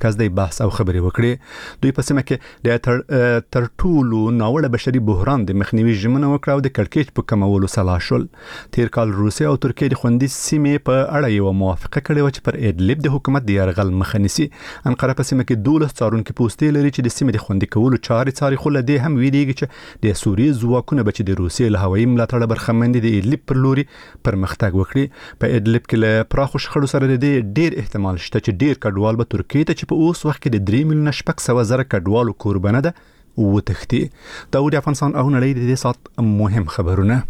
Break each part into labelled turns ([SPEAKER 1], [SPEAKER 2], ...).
[SPEAKER 1] مرکز د بحث او خبرې وکړې. دوی په سیمه کې د تر ټولو ناوړه بشري بحران د مخنیوي ژمنه وکړه او د کړکېچ په کمولو سلا شول. تیر کال روسیه او ترکیه د خوندي سیمې په اړه یو موافقه کړې و چې پر ادلب د حکومت د یرغل مخه نیسي. انقره په سیمه کې 12 څارونکي پوستې لري چې د سیمې د خوندي کولو چارې څاري، خو له دې هم ویریږي چې د سوریې ځواکونه به چې د روسیې له هوایي ملاتړه برخمن دي د ادلب پر لوري پرمختګ وکړي. په ادلب کې له پراخو شخړو سره د دې ډیر احتمال شته چې ډیر کډوال به ترکیه ته چې په اوس وخت کې د 3 میلیونه 600,000 کډوالو قربانه ده وتښتي. دا د افغانستان او نړۍ د دې سات مهم خبرونه.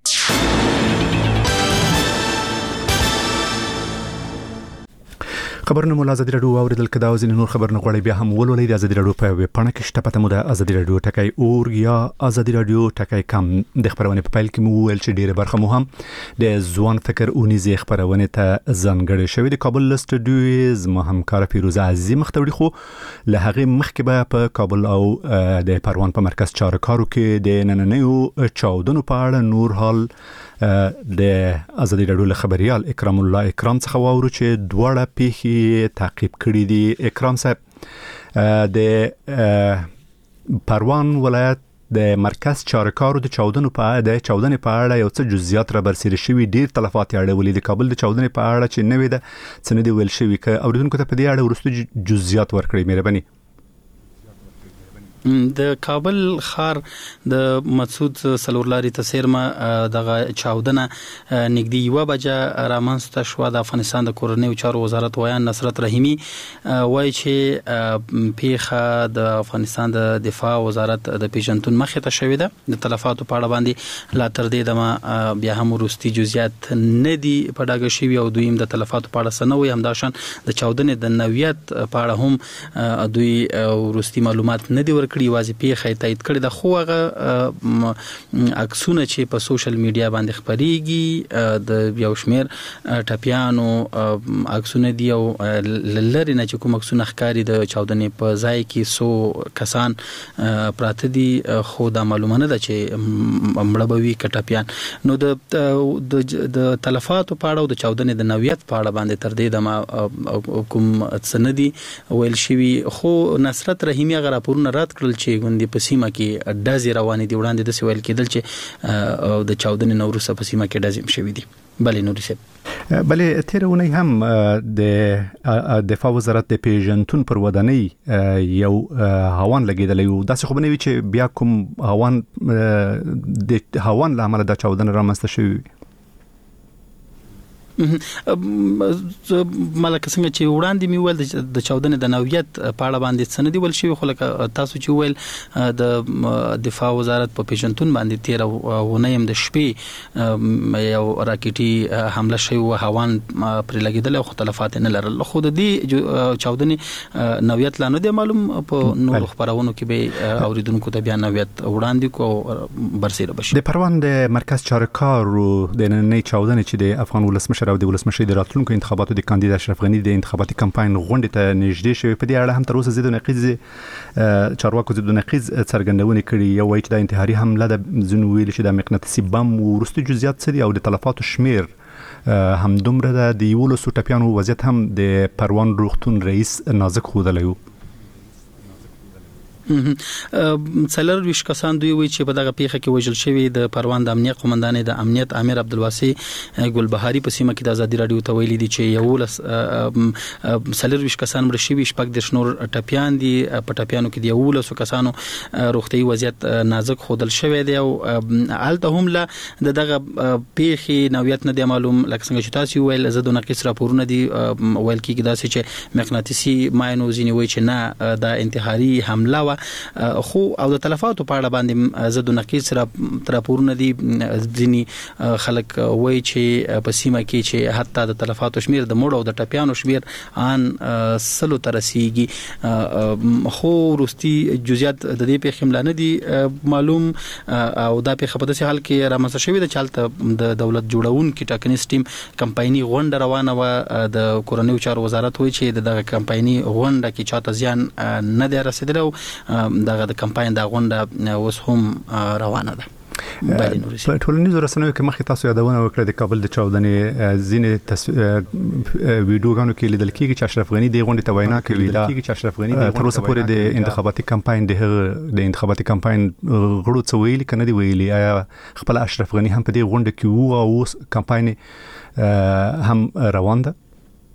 [SPEAKER 1] خبرونه مو ازادي رادیو اوریدل کدا او ځینې نور خبرونه غوړي بیا هم ولولئ د ازادي رادیو په ویب پاڼه کې شته پته مو د ازادي رادیو ټکای اور یا ازادي رادیو ټکای کم. د خبرونه په پایل کې مو ویل چې ډیره برخه مو هم د ځوان فکر اونیزه خبرونه ته ځانګړې شوې. د کابل استودیوز مو همکار فیروزه عزیزی مختوری خو له هغه مخکې به په کابل او د پروان په مرکز چارکارو کې د نننیو چاودنو په اړه نور حال د ازادي رادیو له خبريال اکرام الله اکرام څخه واورو چې دواړه پیښې تعقیب کړي دي. اکرام صاحب، د پروان ولایت د مرکز چارکارو د چاودنې په اړه یو څه جزئیات را برسېره شوي، ډیر تلفات اړولې. د کابل د چاودنې په اړه چې نوې ده څه نه دی ویل شوي، که اوریدونکو ته په دې اړه ورسته جزئیات ورکړئ مهرباني.
[SPEAKER 2] د کابل خار د مسعود سلورلاري تسیرما دغه چاودنه نږدې 1 بجه رامنځته شو. د افغانستان د کورنیو چارو وزارت ویان نصرت رحیمی وایي چې پیښه د افغانستان د دفاع وزارت د پیژنتون مخې ته شوې ده. د تلفاتو په اړه باندې لا تر دې دمه بیا هم وروستي جزئیات نه دي په ډاګه شوي او دوی د تلفاتو په اړه سنوي همداشان د چاودنې د نوعیت په اړه هم دوی وروستي معلومات نه دي کړي. واځي پیښه تایید کړي د خو هغه عکسونه چې په سوشل میډیا باندې خبريږي د یو شمیر ټپیانو عکسونه دی او لری نه چې کوم عکسونه ښکاری د چاودنې په ځای کې 100 کسان پراته دي، خو دا معلومه نه ده چې مړبوي کټپیان. نو د تلفاتو په اړه او د چاودنې د نوعیت په اړه باندې تر دې د کوم سندي ویل شوی، خو نصرت رحیمی هغه راپورونه رد کړل چې غوندي په سیمه کې ډازې روانې دي. وړاندې د سویل کېدل چې د چاودنې نوروسه په سیمه کې ډازې شوې دي. بلې نوري صاحب،
[SPEAKER 1] بلې تیرونه هم د دفاع وزارت د پیژنتون پر ودانۍ یو هوان لګیدلی و. داسې خو بنوي چې بیا کوم هوان د هوان له امله د چاودنې رامنځته شوې.
[SPEAKER 2] ملک څنګه چې وړاندې می ول د چاودنې د نوعیت په اړه باندې سندي ول شي، خو لکه تاسو چې ویل د دفاع وزارت په پیژنتون باندې 13 ونیم د شپې یو راکټي حمله شوی و، هوان پر لګیدل او تلفات نه لرل. خو د دې چاودنې نوعیت لا نه دی معلوم. په نور خبرونو کې به اوریدونکو ته بیان نوعیت وړاندې کو برسېره بشي.
[SPEAKER 1] د پروان د مرکز چارکارو د نننۍ چاودنې چې د افغان ولسمشر او د ولسمشر د راتلونکو انتخاباتو د کاندید اشرف غنی د انتخاباتي کمپاین غونډې ته نږدې شوی، په دې اړه هم تر اوسه زیات نقیز چارواکو زیات نقیز څرګندونه کړي. یو وایي چې د انتحاري حمله د ځینو ویل چې د مقناطیسي بم ورستي جزئیات څه دي او د تلفاتو شمیر هم دومره د 11 ټپیانو وضعیت هم د پروان روغتون رئیس نازک خودلی و.
[SPEAKER 2] څلور ویش کسان دوی وی چې په دغه پیښه کې وژل شوی. د پروان د امنیت قومندان د امنیت امیر عبدالواسي ګلبهاري په سیمه کې د ازادي رادیو ته ویلي دي چې څلور ویش کسان مړ شوي، شپږ د شنور ټپیان دي. په ټپیانو کې د 11 کسانو روغتي وضعیت نازک خودل شوی دی او الته هم له دغه پیښې نوعیت نه دی معلوم. لکه څنګه چې تاسو ویل زده نقص راپورونه دي ویل کېږي داسې چې مقناطیسي ماینو ځینې وایي چې نه د انتحاري حمله خو او د تلفاتو په اړه باندې زده نقیص راپورونه دي. ځینی خلک وایي چې په سیمه کې چې حتی د تلفاتو شمیر د مړو او د ټپیانو شمیر ان سلو ترسيږي، خو وروستي جزئیات د دې پیښې مل نه دي معلوم. او دا پیښه په داسې حال کې رامنځته شوې ده چې حالت د دولت جوړونکو ټاکنیز ټیم کمپایني غونډه روانه و. د کورنیو چارو وزارت وایي چې دغه کمپایني غونډه کې چاته زیان نه دی رسیدلی او دغه د کمپاین د غونډه اوس هم روانه ده.
[SPEAKER 1] په ټولنیزو رسنیو کې مخکې تاسو یادونه وکړه د کابل د چاودنې ځینې ویډیوګانو کې لیدل کېږي چې اشرف غنی د غونډې ته وینا کوي دا تر اوسه پورې د انتخاباتي کمپاین د انتخاباتي کمپاین غړو څه ویلي کنه دی ویلي آیا خپل اشرف غنی هم په دې غونډه کې وو او اوس کمپاین هم روان ده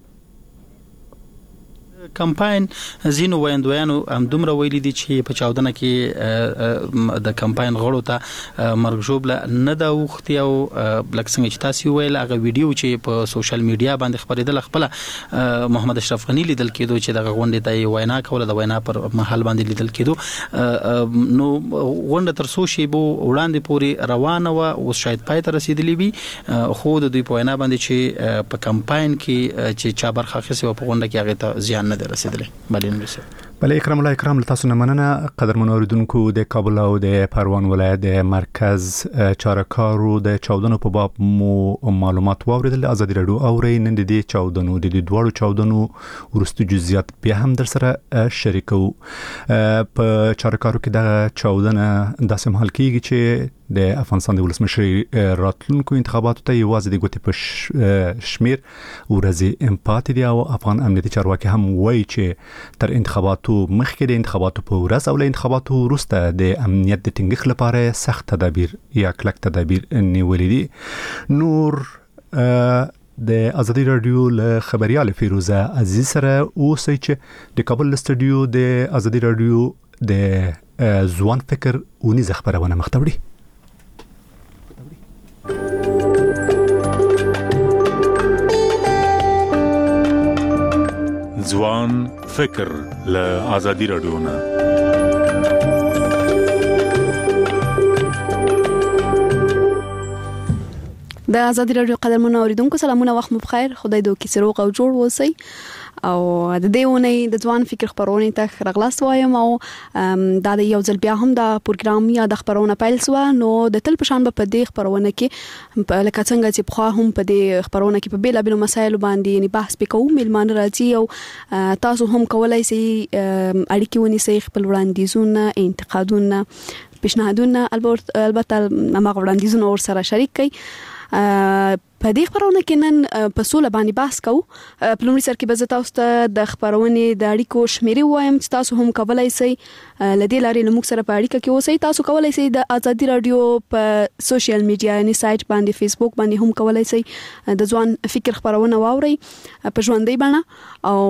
[SPEAKER 2] کمپاین زینو ویندویانو هم دومره ویلي دي چې په چاودنه کې د کمپاین غړو ته مرګ ژوبله نه دا وختي او لکه څنګه چې تاسو ویل هغه ویډیو چې په سوشل میډیا باندې خبرېدل خپل محمد اشرف غنی لیدل کېدو چې د غونډې ته وینا کوله د وینا پر محل باندې لیدل کېدو نو غونډه تر څو شی بو وړاندې پوری روانه و او شاید پای ته رسیدلی وي خو د دوی په وینا باندې چې په کمپاین کې چې چا برخه اخیسته په غونډه کې هغه ته زیان نه رسیدلې
[SPEAKER 1] بله اکرام الله اکرام تاسو نه مننه قدرمن اوریدونکو د کابل او د پروان ولایت د مرکز چارکارو د چاودنو په باب مو معلومات واوریدل ازادي رادیو اوري نن د دې چاودنو د دوړو چاودنو ورستو جزئیات بیا هم در سره شریکو په چارکارو کې د چاودنه داسې محل کېږي چې د افغانستان د ولسمشر راتلونکو انتخاباتو ته یوازې د ګوتې په شمیر ورځې امپات دي او افغان امنیتي چارواکي هم وایي چې تر انتخاباتو مخکې د انتخاباتو په ورځ او له انتخاباتو وروسته د امنیت د ټینګښت لپاره سخت تدابیر یا کلک تدابیر نیولې دي نور د ازادي رادیو له خبريال فیروزه عزیز سره اوسئ چې د کابل استودیو د ازادي رادیو د ځوان فکر ونی خبرونه مختوړي
[SPEAKER 3] ځوان فکر له ازادي رادیو نه
[SPEAKER 4] د ازادي رادیو قدرمن اوریدونکو سلامونه وخت مو بخیر خدای دې وکړي سروغ او جوړ وسی او د دې ونې د ځوان فکر خبرونه ته راغلاست وایم او دا د یو ځل بیا هم د پروګرام یا د خبرونه پیل سو نو د تل پشان په دې خبرونه کې لکه څنګه چې په هم په دې خبرونه کې په بیل بیل مسایل باندې یعنی بحث وکړو ملمان راځي او تاسو هم کولای شئ اړیکې ونیسئ خپل وړاندیزونه انتقادونه پیشنهادونه البته ما وړاندیزونه ور سره شریک کړئ په دې خبرونه کې نن په سوله باندې بحث کوو په لومړي سر کې به زه تاسو ته د خبرونې د اړیکو شمیرې وایم چې تاسو هم کولای شئ لدې لارې موږ سره په اړیکه کې اوسئ تاسو کولای شئ د ازادي رادیو په سوشل میډیا یعنی سایت باندې فیسبوک باندې هم کولای شئ د ځوان فکر خبرونه واورئ په ژوندۍ بڼه او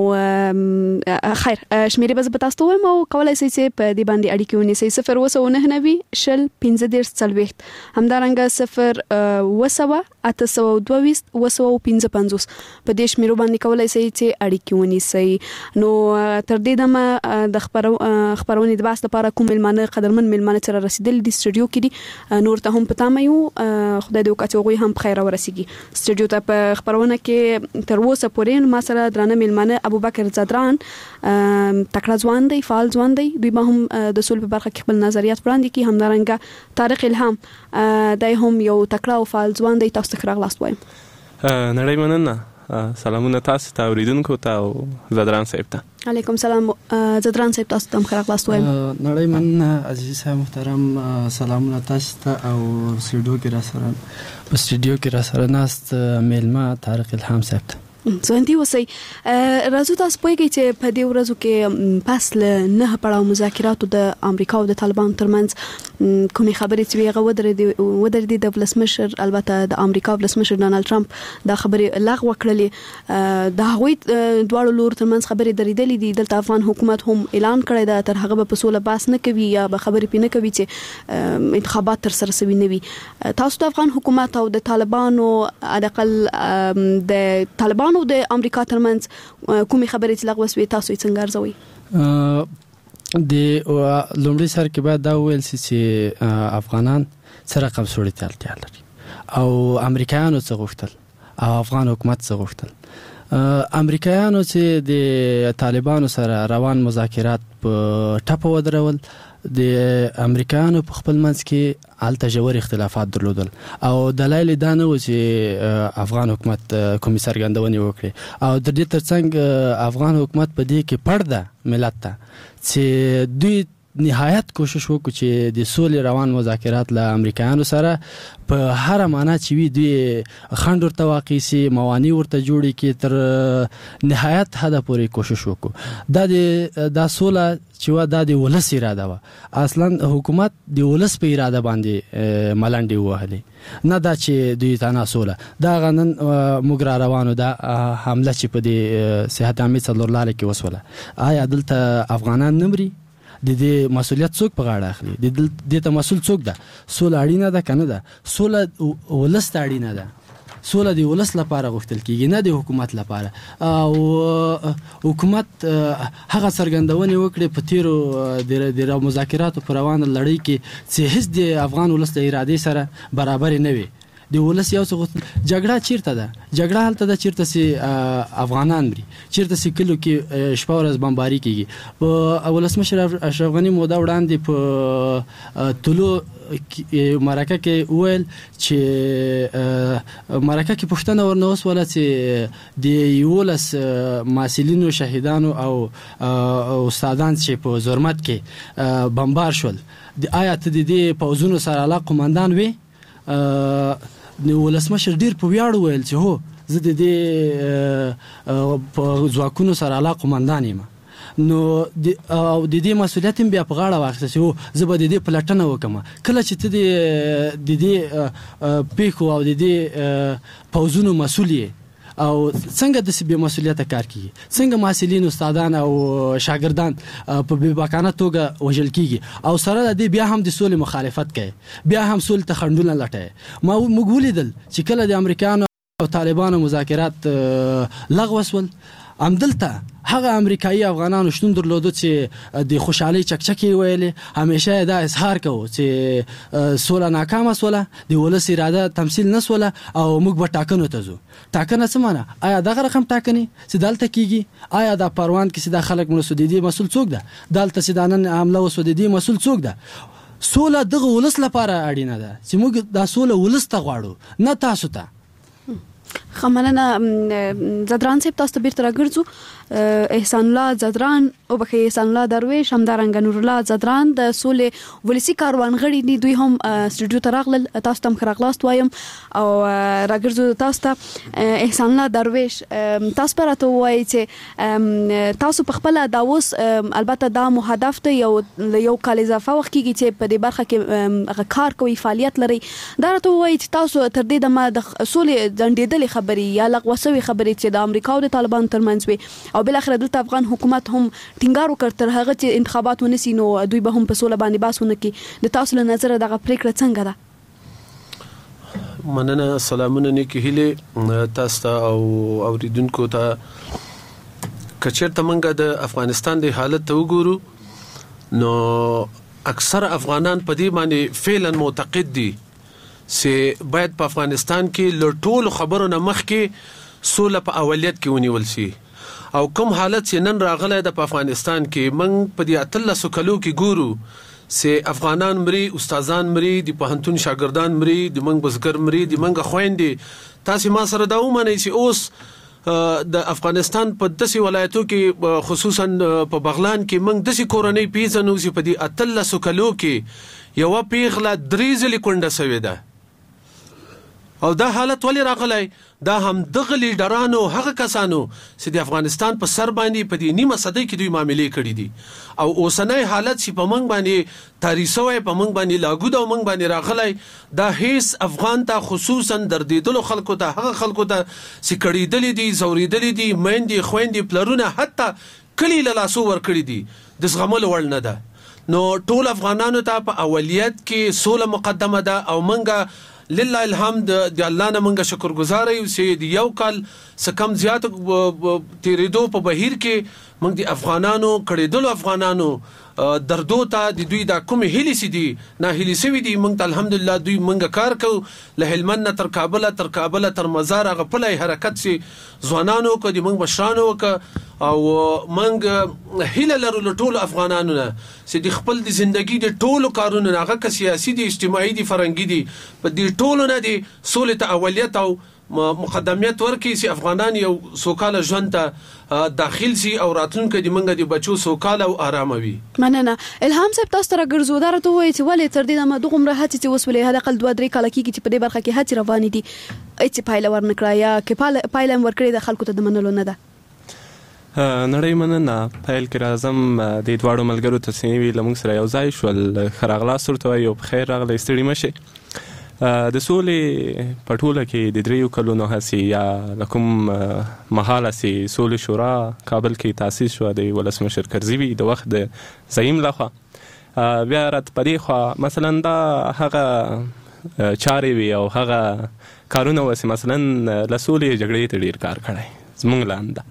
[SPEAKER 4] خیر شمیرې به زه تاسو ته وایم او کولای شئ چې په دې باندې اړیکه ونیسئ 029 شل 15 همدارنګه 0 22 255 په دې شمیرو باندې کولای شئ چې اړیکې ونیسئ نو تر دې دمه د خبرونې د بحث لپاره کوم ملمانه قدرمن ملمانه سره رسیدل د استودیو کې نور ته هم پتا مې یو خدای دې وکړي غوي هم بخیر ورسیږي استودیو ته په خبرونه کې تر اوسه پورې ما سره درانه ملمانه ابوبکر زدران تکړه ځوان دی فعال ځوان دی دوی به هم د سول په برخه کې خپل نظریات وړاندې کوي همدارنګه طارق الهام دای هم یو تکړه او فعال ځوان دی تاسو ته راغلاست وایم
[SPEAKER 5] نړۍ مننه سلامونه تاسو ته اوریدونکو ته او زدران صاحب ته
[SPEAKER 4] علیکم سلام زدران صاحب تاسو ته راغلاست وایم
[SPEAKER 6] نړۍ مننه عزیز محترم سلامونه تاسو ته او سټوډیو کې را سره په سټوډیو کې را سره ناست میلمه طارق الهام صاحب ته
[SPEAKER 4] ځوانتي وسی راځو تاسو پوهیږئ چې په دې ورځو کې پس له نه پړاو مذاکراتو د امریکا او د طالبان ترمنځ کومې خبرې چې هغه ودرېدې د ولسمشر البته د امریکا ولسمشر ډانلډ ټرمپ دا خبرې لغوه کړلې د هغوی دواړو لور ترمنځ خبرې درېدلې دي دلته افغان حکومت هم اعلان کړی دا تر هغه په سوله بحث نه کوي یا به خبرې پې نه کوي چې انتخابات تر سره سوي نه وي تاسو د افغان حکومت او د طالبانو عدقل د طالبانو د امریکا ترمنځ کومې خبرې چې لغوه شوې تاسو یې څنګه ارزوئ
[SPEAKER 6] د لومړي سر کې بعد دا ویل چې افغانان سره رقم سوري اړتیا لري او امریکایانو څه غوښتل او افغان حکومت څه غوښتل امریکایانو چې د طالبانو سره روان مذاکرات په ټاپه ودرول د امریکایانو په خپل منځ کې الته جوړ اختلافات درلودل او دلایل دا نه و چې افغان حکومت کومې څرګندونې وکړي او د دې ترڅنګ افغان حکومت په دې کې پړده ملت ته چې دوی نهایت کوشش وکړو چې د سولې روان مذاکرات له امریکایانو سره په هر معنا چې وي دوی خنډ ورته واقع سي موانع ورته جوړي کې تر نهایت حد پورې کوشش وکړو دا سوله چې وا د ولس اراده وا اصلا حکومت د ولس په اراده باندې ملنډي وهلې نه دا چې دوی تانا سوله دا غنن موږ را روانو دا حمله چې په دې صحت عامه څلور لارې کې وسوله آیا دلته افغانان نمري د دې مسؤلیت څوک په غاړه اخلي د دې ته مسؤل څوک ده سوله اړینه ده کنه ده سوله ولس ته اړینه ده سوله د ولس لپاره غوښتل کیږي نه د حکومت لپاره او حکومت هغه څرګندونه وکړي په تیرو د مذاکراتو پر روانه لړۍ کې چې هیڅ د افغان ولس د ارادې سره برابر نه وي د ولس یو څه جګړه چیرته ده جګړه هلته ده چیرته سي افغانان مري چیرته سي کلو کې شپه ورځ بمباري کیږي په ولسمشر اشرف غنی موده وړاندې په طلوع مرکه کې ویل چې مرکه کې پښتنه ورنوس ولا چې د یولس ماسلینو شهیدانو او استادان چې په زرمت کې بمبار شول آیا ته د دې پوزونو سره علاقه قومندان وي نو ولسمشر ډیر په ویاړ ویل چې هو زه د دې په ځواکونو سره علاقه قومندان یم نو د دې مسؤلیت بیا په غاړه واخیسته چې هو زه به د دې پلټنه وکم کله چې ته د دې پیښو او د دې پوزونو مسؤل او څنګه د سبي مسؤلیت کار کوي څنګه مسؤلین استادان او شاګردان په بیباکانه توګه وژل کیږي او سره د دې بیا هم د سولې مخالفت کوي بیا هم سولې ته خنډونه لټوي ما موږ ولیدل چې کله د امریکایانو او طالبانو مذاکرات لغوه شول همدلته هغه امریکایي افغانانو شتون درلودو چې د خوشحالي چکچکي ویلې همیشه دا اظهار کوو چې سوله ناکامه سوله د ولس اراده تمثيل نه سوله او موږ به ټاکنو ته ځو ټاکنه څه معنی آیا دغه رقم ټاکنې چې دلته کیږي آیا د پروان کې چې د خلک مسودي مسول څوک ده دلته چې د نن عمله وسودي مسول څوک ده سوله دغه ولس لپاره اړینه ده چې موږ د سوله ولس ته غواړو نه تاسو ته
[SPEAKER 4] خمنه زدران صاحب تاسو ته بیرته راګرځو احسان الله زدران او بخې احسان الله درویش همدارنګ نور الله زدران د سولې ولسی کاروان غړي دي دوی هم سټوډیو ته راغلل تاسو ته خراغلاست وایم او راګرځو تاسو ته احسان الله درویش تاسو پراته وایي چې تاسو په خپل دا اوس البته دا مو هدف ته یو کال اضافه وخت کیږي چې په دې برخه کې کار کوي فعالیت لري دا راته وایي چې تاسو تر دې د سولې ځنډېدلې خبرې یا لغوسوي خبرې چې د امریکا او د طالبان ترمنځ وي او بل اخر دلته افغان حکومت هم ټینګار وکړ تر هغه چې انتخابات ونسي نو دوی به هم په سوله باندې باسونه کې د تاسو له نظر دغه پریکړه څنګه ده
[SPEAKER 7] مننه سلامونه نیکی هله تاسو او اوریدونکو ته کچېرته منګه د افغانستان د حالت ته وګورو نو اکثر افغانان په دې باندې فعلا معتقد دي چې باید په افغانستان کې له ټولو خبرو نه مخکې سوله په اولیت کې ونیول شي او کوم حالت چې نن راغلی د په افغانستان کې موږ په دې 13 کلو کې ګورو چې افغانان مري استادان مري د پوهنتون شاګردان مري د منګ بزګر مري د منګ خويندې تاسو ما سره دا ومنئ چې اوس د افغانستان په داسې ولایتو کې خصوصا په بغلان کې موږ داسې کورنۍ پیژنو چې په دې 13 کلو کې یو پیغله درې ځلې کونډه شوې ده او دا حالت ولې راغلی دا هم دغه لیډرانو هغه کسانو چې د افغانستان په سر باندې په دې نیمه صدۍ کې دوی معاملې کړې دي او اوسنۍ حالت چې په موږ باندې تاریخي په موږ باندې لاګو دا موږ باندې راغلی دا هیڅ افغان ته خصوصا دردیدلو خلکو ته هغه خلکو ته چې کړیدلې دي زوریدلې دي میندې خويندې پلرونه حتی کلی له لاسو ور کړې دي د زغمل وړ نه ده نو ټول افغانانو ته په اولیت کې سوله مقدمه ده او منګه لله الحمد د الله نه منګه شکرګزار یو چې د یو کال سکم زیات تیریدو په بهیر کې منګ د افغانانو کړيدلو افغانانو دردو ته د دوی د کوم هلي سي دي نه هلي سوي دي منګ الحمدلله دوی منګه کار کو له هلمند تر کابل تر مزار غپلای حرکت سي ځوانانو کو د منګ بشرانو ک او منګ هله لرو ټول افغانانو نه چې د خپل د ژوندۍ د ټولو کارونو هغه سیاسي دي اجتماعي دي فرهنګي دي په دې ټولو نه دي سولې ته اولیت او مقدمیت ورکړي چې افغانان یو سوکاله ژوند ته داخل شي او راتلونکي د منګه د بچو سوکاله او آرام وي.
[SPEAKER 4] مننه. الهام صاحب تاسو تر ګرځو درته وایي چې ولې تر دې دمه دغه عمره هڅې وسولې هدا قل 2-3 کال کې چې په دې برخه کې هڅې روانې دي چې پایله ورنکړه یا کې پایله ورکړي د خلکو ته د منلو نه ده.
[SPEAKER 5] نړۍ مننه. پیل کې راځم د دواړو ملګرو تصمیم لمونږ سره یو ځای شول. خراغلا سورته یو بخیر راغلی ستړي مشه. د سولې په ټوله کې د 3 کلونو هڅې یا کوم مهاله سي سولې شورا کابل کې تاسیس شو د ولسمشر کرزي د وخت د زعیم لخوا. بیا رات پدې خو مثلا دا هغه چاري وي او هغه کارونه وسی مثلا لسولې جګړې ته ډیر کار کړی زمونږ لاندې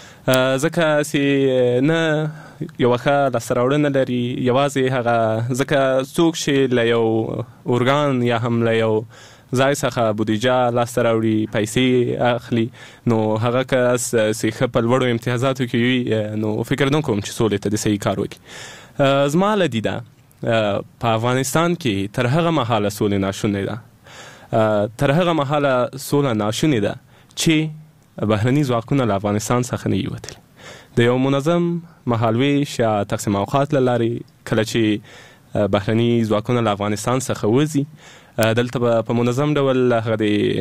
[SPEAKER 5] ځکه چې نه یو ښه لاسراوړنه لري یوازې هغه ځکه څوک چې له یو اورګان یا هم له یو ځای څخه بودیجه لاسته راوړي پیسې اخلي نو هغه کس چې ښه په لوړو امتیازاتو کې وي نو فکر نه کوم چې سولې ته د صحیح کار وکړي. زما له دیده په افغانستان کې تر هغه مهاله سولې ناشونې ده تر هغه مهاله سوله ناشونې ده چې بهرني ځواکونه له افغانستان څخه نه وتل. د یو منظم مهالویش یا تقسیم اوقات له لارې کله چې بهرني ځواکونه له افغانستان څخه وځي دلته په منظم ډول هغه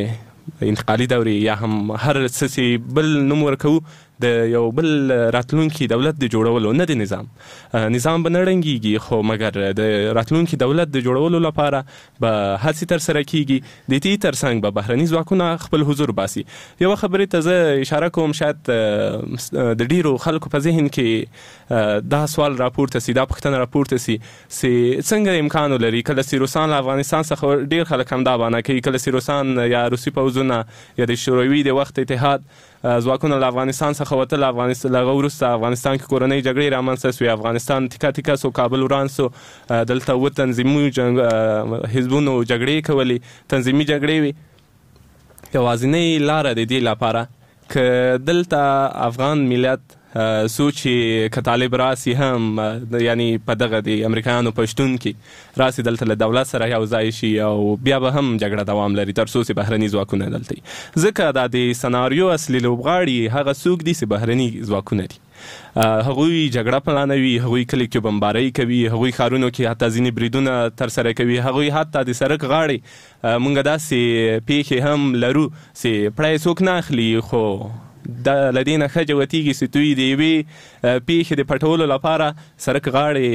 [SPEAKER 5] د انتقالي دورې یا هم هر څه بل نوم ورکوو د یو بل راتلونکي دولت د جوړولو نه د نظام به نه ړنګېږي خو مګر د راتلونکي دولت د جوړولو لپاره به هڅې ترسره کیږي. د دې ترڅنګ به بهرني ځواکونه خپل حضور باسي. یو خبرې ته زه اشاره کوم شاید د ډیرو خلکو په ذهن کې دا سوال راپورته سي دا پوښتنه راپورته سي چې څنګه امکان لري کله چې روسان له افغانستان څخه ډیر خلک هم دا باندې کوي کله چې روسان یا روسي پوځونه یا د شوروي د وخت اتحاد ځواکونه له افغانستان څخه وتل افغانستان له وروسته افغانستان کې کورنۍ جګړې رامنځته شوې افغانستان ټیکا سو کابل وران سو دلته و تنظیمي حزبونو جګړې کولې تنظیمي جګړې وي. یوازینۍ لاره د دې لپاره که دلته افغان ملت سوچي که طالب راسي هم یعنی په دغه د امریکایانو پښتون کې راسي دلته له دولت سره یو ځای شي او بیا به هم جګړه دوام لري تر څو چې بهرني ځواکونه دلته ځکه دا د سناریو اصلي لوبغاړي هغه څوک دي چې بهرني ځواکونه دي. هغوی جګړه پلانوي هغوی کلی کې بمبارۍ کوي هغوی ښارونو کې حتی ځینې بریدونه ترسره کوي هغوی حتی د سړک غاړې موږ داسې پیښې هم لرو چې پړی څوک نه اخلي خو د لدینه ښه جوتیږي چې دوی د یوې پیښې د پټولو لپاره سړک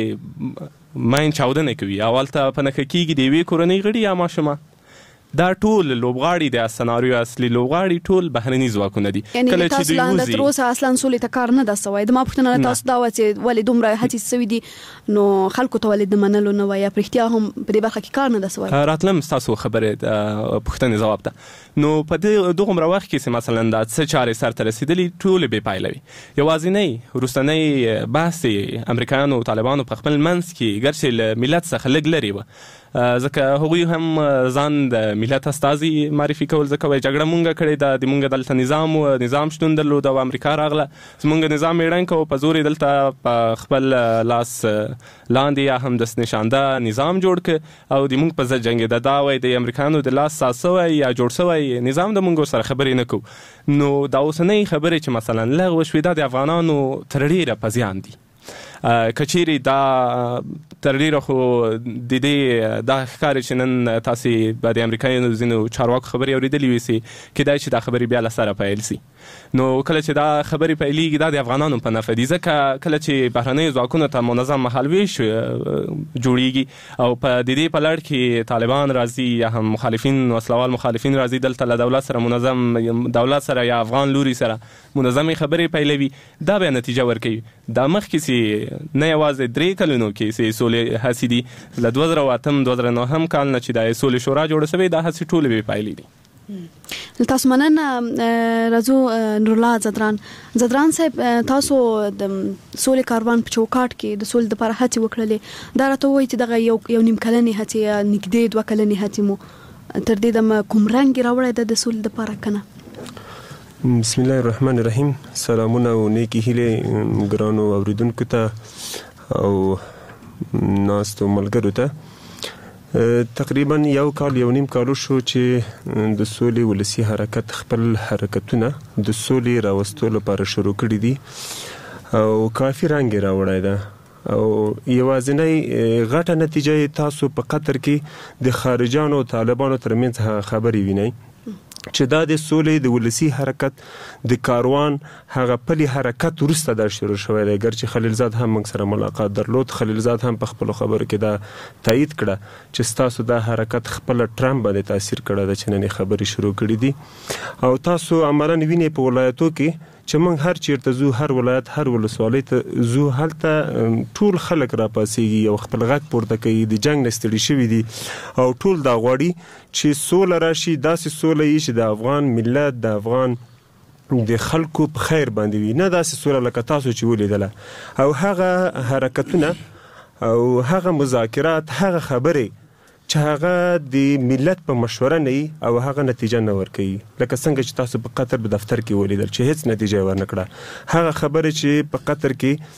[SPEAKER 5] غاړې ماین چاودنه کوي او هلته په نښه کېږي د یوې کورنۍ غړي یا ماشومان. دا ټول لوبغاړي د سناریو اصلي لوبغاړي ټول بهرني ځواکونه دي.
[SPEAKER 4] کله چې دوی وځي تر اوسه اصلا سولې ته کار نه ده سوی. د ما پوښتنه تاسو دا و چې ولې دومره هڅې سوي دي نو خلکو ته ولې د منلو نه وایي په رښتیا هم په دې برخه کې کار نه ده سوی.
[SPEAKER 5] راتلم ستاسو خبرې پوښتنې ځواب ته نو په دغه عمر وخت کې مثلا دا څه چارې سرته رسیدلې ټول بې پایله وي. یوازینۍ وروستنۍ بحث امریکایانو او طالبانو په خپل منځ کې ګرچې له ملت څخه لږ لرې وه ځکه هغوی هم ځان د ملت استازي معرفي کول ځکه وایي جګړه مونږ کړې ده د مونږ دلته نظام شتون درلود او امریکا راغله زمونږ نظام یې ړنګ کړو په زور یې دلته په خپل لاس لاندې یا هم دست نشانده نظام جوړ کړ او د مونږ په ضد جنګېده. دا وایي د امریکایانو د لاس ساز سوی یا جوړ سوی نظام د مونږ سره خبرې نه کوو. نو دا اوسنۍ خبرې چې مثلا لغوه شوې دا د افغانانو تر ډیره په زیان دي. کچيري دا تر ډیره خو د دې دا ښکاري چې نن تاسې به د امریکایانو ځینو چارواکو خبرې اورېدلې وي چې کیدای شي دا خبرې بیا له سره پیل سي. نو کله چې دا خبرې پیلېږي دا د افغانانو په نفع دي ځکه کله چې بهرنیو ځواکونو ته منظم مهالویش جوړیږي او په دې په لړ کې طالبان راځي یا هم مخالفین وسلوال مخالفین راځي دلته له دولت سره منظم دولت سره یا افغان لوري سره منظمې خبرې پیلوي دا به نتیجه ورکوي. دا مخکې چې نه یوازې 3 کلونو کې چې سولې هڅې دي له 2008-2009 کال نه چې د سولې شورا جوړه شوې دا هڅې ټولې بې پایلې دي.
[SPEAKER 4] تاسو مننه. راځو نورالله زدران صاحب تاسو د سولې کاروان په چوکاټ کې د سولې لپاره هڅې وکړلې دا راته وایي چې دغه یو نیم کلنې هڅې یا نږدې 2 کلنې هڅې مو تر دې دمه کوم رنګ راوړی د سولې لپاره کنه؟
[SPEAKER 8] بسم الله الرحمن الرحیم. سلامونه او نیکی هیله ګرانو اوریدونکو ته او ناستو ملګرو ته. تقریبا یو کال یو نیم کالو شو چې د سولې ولسی حرکت خپل حرکتونه د سولې راوستلو لپاره شروع کړي دي او کافي رنګ راوړی ده او یوازینی غټه نتیجه تاسو په قطر کې د خارجانو او طالبانو ترمنځ خبرې وینئ چې دا د سولې د ولسی حرکت د کاروان هغه پلی حرکت ورسته دا شروع شوی دی. ګرچې خلیلزاد هم موږ سره ملاقات درلود، خلیلزاد هم په خپل خبرو کې دا تایید کړه چې ستاسو دا حرکت خپل ټرمپ باندې تاثیر کړی دی چې نن خبرې شروع کړي دي او تاسو عملاً وینئ په ولایتو کې چې موږ هر چیرته زو، هر ولایت هر ولسوالۍ ته زو، هلته ټول خلک راپاسېږي او خپل غږ پورته کوي، د جنګ نه ستړي شوي دي او ټول دا غواړي چې سوله راشي، داسې سوله یې چې د افغان ملت، د افغان د خلکو په خیر باندې وي، نه داسې سوله لکه تاسو چې ولیدله. او هغه حرکتونه او هغه مذاکرات، هغه خبرې چې هغه د ملت په مشوره نه او هغه نتیجه نه ورکوي، لکه څنګه چې تاسو په قطر په دفتر کې ولیدل چې هیڅ نتیجه ورنکړه. هغه خبرې چې په قطر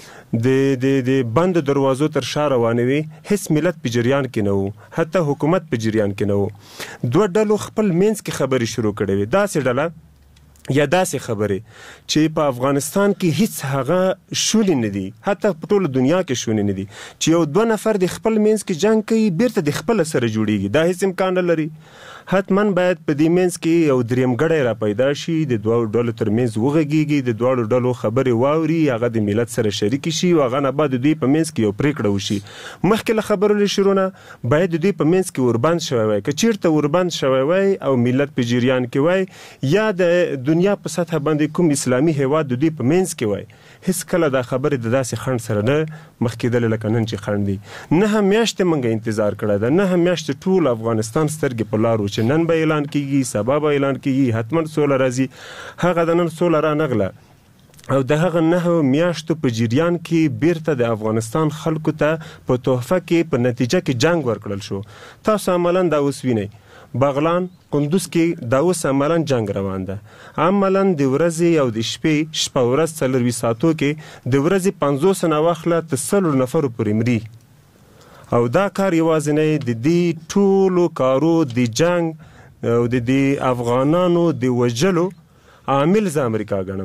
[SPEAKER 8] کې د بند دروازو تر شا روانوي، هیڅ ملت په جریان کې نه وو، حتی حکومت په جریان کې نه وو. دوه ډلو خپل منځ کې خبرې شروع کړې وي، داسې ډله یا داسې خبرې چې په افغانستان کې هیڅ هغه شولې نه دي، حتی په ټوله دنیا کې شولې نه دي چې یو دوه نفر د خپل منځ کې جنګ کوي بیرته د خپل سره جوړیږي. دا هیڅ امکان نه لري. حتما باید په دې منځ کې یو دریم ګړی را پیدا شي، د دوه ډلو ترمنځ وغږیږي، د دواړو ډلو خبرې واوري، هغه د ملت سره شریک شي او هغه نه بعد دوی په منځ کې یو پریکړه وشي. مخکې له خبرو له شروع نه باید دوی په منځ کې وربند شوی وای، که چیرته وربند شوی وای او ملت په جریان کې وای یا د دنیا په سطح باندې کوم اسلامي هیواد دوی په منځ کې وای، هیڅ کله دا خبرې د داسې خنډ سره نه مخ کېدلې لکه نن چې خنډ دي. نه هم میاشتې موږ انتظار کړی ده، نه هم میاشتې ټول افغانستان سترګې په لارو چې نن به اعلان کیږي، سبا به اعلان کیږي، حتما سوله راځي. هغه د نن سوله را نغله او د هغه 9 میاشتو په جریان کې بیرته د افغانستان خلکو ته په تحفه کې په نتیجه کې جنگ ورکړل شو. تاسو عملاً دا اوس وینئ، بغلان، قندوز کې دا اوس عملاً جنگ روان ده. عملاً د ورځې او د شپه ورځ 24 ساعتو کې د ورځې 50 نه واخله تر 100 نفرو پورې مري او دا کار یوازینی د دې ټولو کارو د جنگ او د افغانانو د وجلو عامل زه امریکا ګڼم.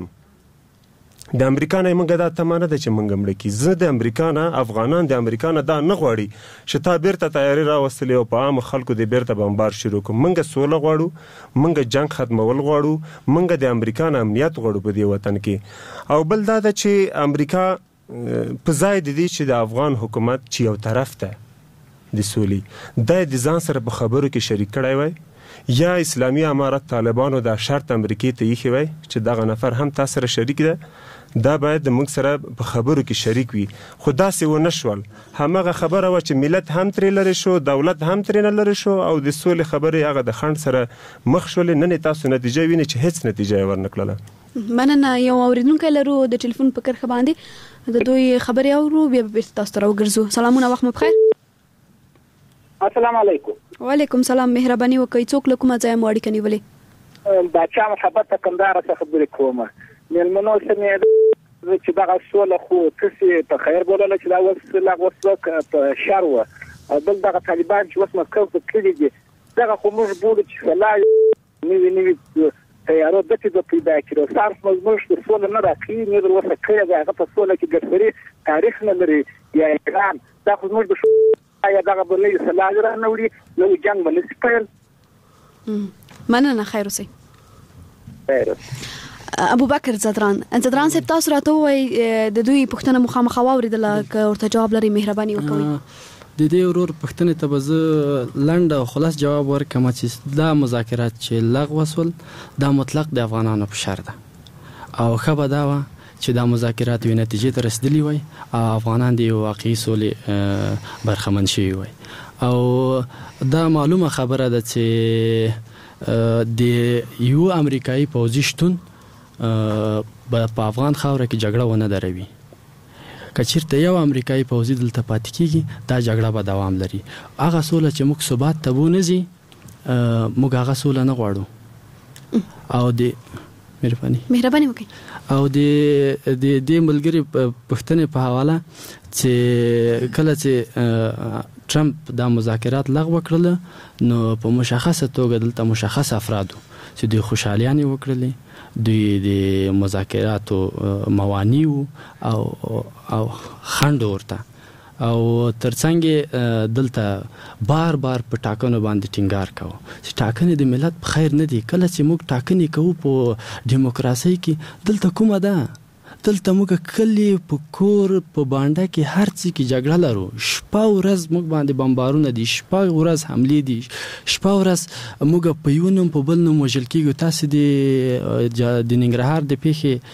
[SPEAKER 8] د امریکا نه موږ دا تمه نه ده چې موږ مړه کړي. زه د امریکا نه، افغانان د امریکا نه دا نه غواړي چې تا بیرته تیاری راوستلې او په عامو خلکو د بیرته بمبار شروع کړو. موږ سوله غواړو، موږ جنگ ختمول غواړو، موږ د امریکا نه امنیت غواړو په دې وطن کې. او بل دا ده چې امریکا په ځای د دې چې د افغان حکومت چې یو طرف ته د سولې د ځان سره په خبرو کې شریک کړی وای، یا اسلامي امارت طالبانو دا شرط امریکای ته یې وای چې دغه نفر هم تاسو سره شریک ده، دا باید د موږ سره په خبرو کې شریک وي. خو داسې ونه شول. همغه خبره وه چې ملت هم ترې لرې شو، دولت هم ترې نه لرې شو او د سولې خبرې هغه د خنډ سره مخ شولې. نن تاسو نتیجه وینئ چې هیڅ نتیجه یې ورنکړله.
[SPEAKER 4] مننه. یو اوریدونکی لرو د ټلیفون په کرښه باندې، د دوی خبرې اورو، بیا به تاسو ته راوګرځو. سلامونه، وخت مو بخیر.
[SPEAKER 9] السلام علیکم.
[SPEAKER 4] وعلیکم سلام. مهرباني وکړئ، څوک له کومه ځایه مو اړیکه نیولې؟
[SPEAKER 9] باچا محبت کندهار څخه خبرې کوم. مېلمنو سره چې دغه سوله خو تاسو په خیر بولله چې دا اوس لا وسوک په شر و او بل دغه طالبان چې اوس مسکو ته کړي دي، دغه خو موږ بوله چې لا نوی تیارو دته د پیدا کړو. صرف موږ د سوله نه راکې نه در وسه کړی دا هغه په سوله کې ګټوري تاریخ نه لري یا ایران. دا خو موږ د یا دغه بلې سلاج را نوړي نو جنگ باندې سپیل.
[SPEAKER 4] مننه. خیر اوسئ. ابو بکر زدران صاحب، تاسو راته وایي د دوی پوښتنه مخامخ واوریدله، که ورته جواب لري مهرباني وکړئ.
[SPEAKER 6] د دې ورور پوښتنې ته به زه لنډ او خلاص جواب ورکړم چې دا مذاکرات چې لغوه شول دا مطلق د افغانانو په شر ده او ښه به دا وه چې دا مذاکرات یوې نتیجې ته رسېدلي وای او افغانان د یو واقعي سولې برخمن شوي وای. او دا معلومه خبره ده چې د یو امریکایي پوځي شتون په افغان خاوره کې جګړه ونه دروي. که چېرته یو امریکایي پوځي دلته پاتې کېږي دا جګړه به دوام لري. هغه سوله چې موږ ثبات ته بونځي موږ هغه سوله نه غواړو. او د
[SPEAKER 4] مهرباني وکړئ.
[SPEAKER 6] او د ملګری پښتنې په حواله چې کله چې ټرمپ دا مذاکرات لغوه کړل نو په مشخصه توګه دلته مشخص افرادو چې دوی خوشحالیانې وکړلې، دوی د مذاکراتو موانع او خنډ ورته او ترڅنګ دلته بار په ټاکنو باندې ټینګار کوو چې ټاکنې د ملت په خیر نه دي. کله چې موږ ټاکنې کوو په دیموکراسي کې دلته کومه ده؟ دلته موږ کلی په کور په بانډه کې هر څه کې جګړه لرو، شپه ورځ موږ باندې بمبارونه دي، شپه ورځ حملې دي، شپه ورځ موږ په یو نوم په بل نوم وژل کېږو. تاسو د ننګرهار د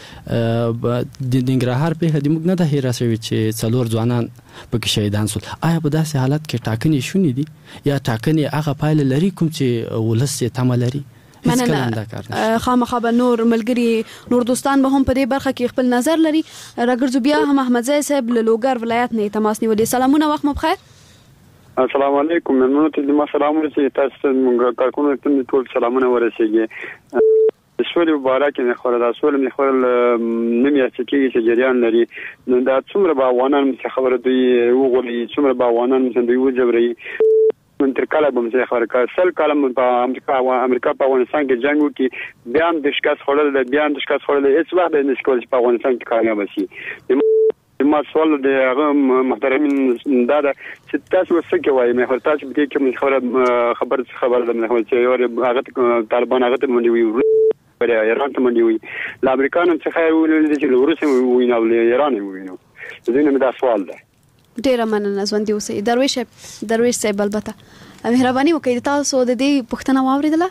[SPEAKER 6] ننګرهار پیښه د موږ نه ده هېره شوې چې 4 ځوانان پکې شهیدان شول. آیا په داسې حالت کې ټاکنې شونې دي یا ټاکنې هغه پایله لري کوم چې ولس یې تمه لري؟
[SPEAKER 4] مننه. خامخا به نور ملګری نور دوستان به هم په دې برخه کې خپل نظر لري. راګرځو بیا هم احمد زئی صاحب له لوګر ولایت نه تماس نیولې. سلامونه، وخت مو بخیر.
[SPEAKER 10] السلام علیکم. ممنون ته ما سلام ورسېږي، تاسو موږ کارکونو ته ټول سلامونه ورسېږي. سولې مبارک نه خور دا سولې نه خور نمیا چې کې جریان لري نو دا څومره به افغانان څخه خبره دوی وغولي، څومره به افغانان څنګه دوی وجبري من تر کله به مزه خبره کا سل کلم په امریکا په افغانستان کې جنگ وکي بیا هم د شکاس خورل هیڅ وخت نه شکول چې په افغانستان کې کامیاب شي. ما سوال د هغه محترمین دا چې تاسو څه کوي مې خو تاسو به کې خبر ده چې هغه طالبان هغه ته منډي وي ایران ته منډي وي ل امریکانو څخه ویل چې روسي ویني او ایران ویني. زه نه دا سوال ده.
[SPEAKER 4] ډیره مننه ژوندي اوسئ. درویش صاحب البته مهرباني وکړئ تاسو د دې پوښتنه واوریدله؟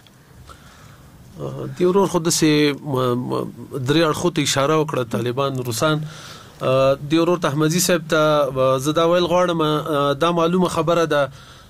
[SPEAKER 7] دی ورور خود سه درې اړخو ته اشاره وکړه طالبان روسان. دی ورور احمدزي صاحب ته زدا ویل غواړم دا معلومه خبره ده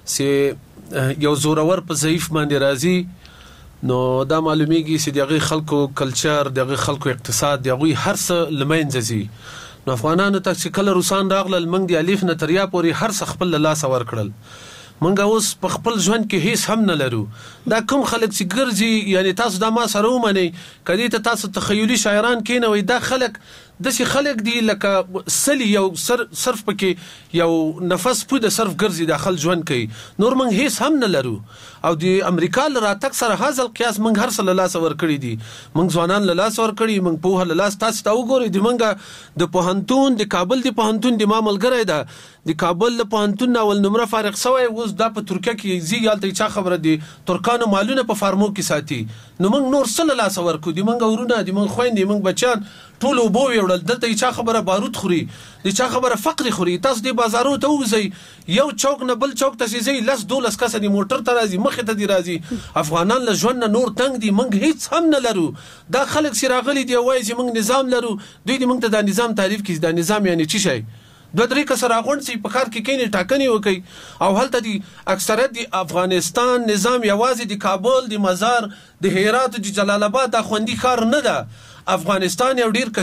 [SPEAKER 7] چې یو زورور په ضعیف باندې راځي نو دا معلومیږي چې دغه خلکو کلچر، دغه خلکو اقتصاد، دغه هر څه لمنځه ځي. نو افغانانو ته چې کله روسان راغلل موږ د الف نه تر یا پورې هر څه خپل لاس ور کړل. موږ اوس په خپل ژوند کې هیڅ هم نه لرو. دا کوم خلک چې ګرځي یعنی تاسو دا ما سره ومنئ کدی ته تاسو تخیلي شاعران کینوي دا خلک داسې خلک دي لکه سلی یو صرف پکې یو نفس په د صرف ګرځي داخل ژوند کوي. نور موږ هیڅ هم نه لرو او د امریکا لراتک سره هاذل قیاس موږ هر څه له لاس ور کړی دي. موږ ځوانان له لاس ور کړی، موږ په له لاس تاسو ته وګورئ د موږ د پوهنتون د کابل د پوهنتون د ماملګری ده د کابل د پوهنتون اول نمره فارغ شوی اوس دا په ترکیه کې زیالته چا خبره دي ترکانو مالونه په فارمو کې ساتي. نو موږ نور څه له لاس ور کو دي موږ ورونه دي موږ خويندې موږ بچان ټول وبو وړل دلته چا خبره بارود خوري د چا خبره فقر خوري. تاسو د بازارو ته وځي یو چوک نه بل چوک ته ځي لس دولس کس د موټر ته راځي مخه ته دی راځي. افغانان له ژوند نور تنگ دي موږ هیڅ هم نه لرو. دا خلک سراغلي دی وایي چې موږ نظام لرو دوی د موږ ته د نظام تعریف کړي. دا نظام یعنی څه شي؟ دوه درې کس راغونډ سي په کار کې کینې ټاکنې وکي او هلته دي اکثریت د افغانستان نظام یوازې د کابل د مزار د هرات د جلال آباد د خوندي کار نه ده. افغانستان یو ډیر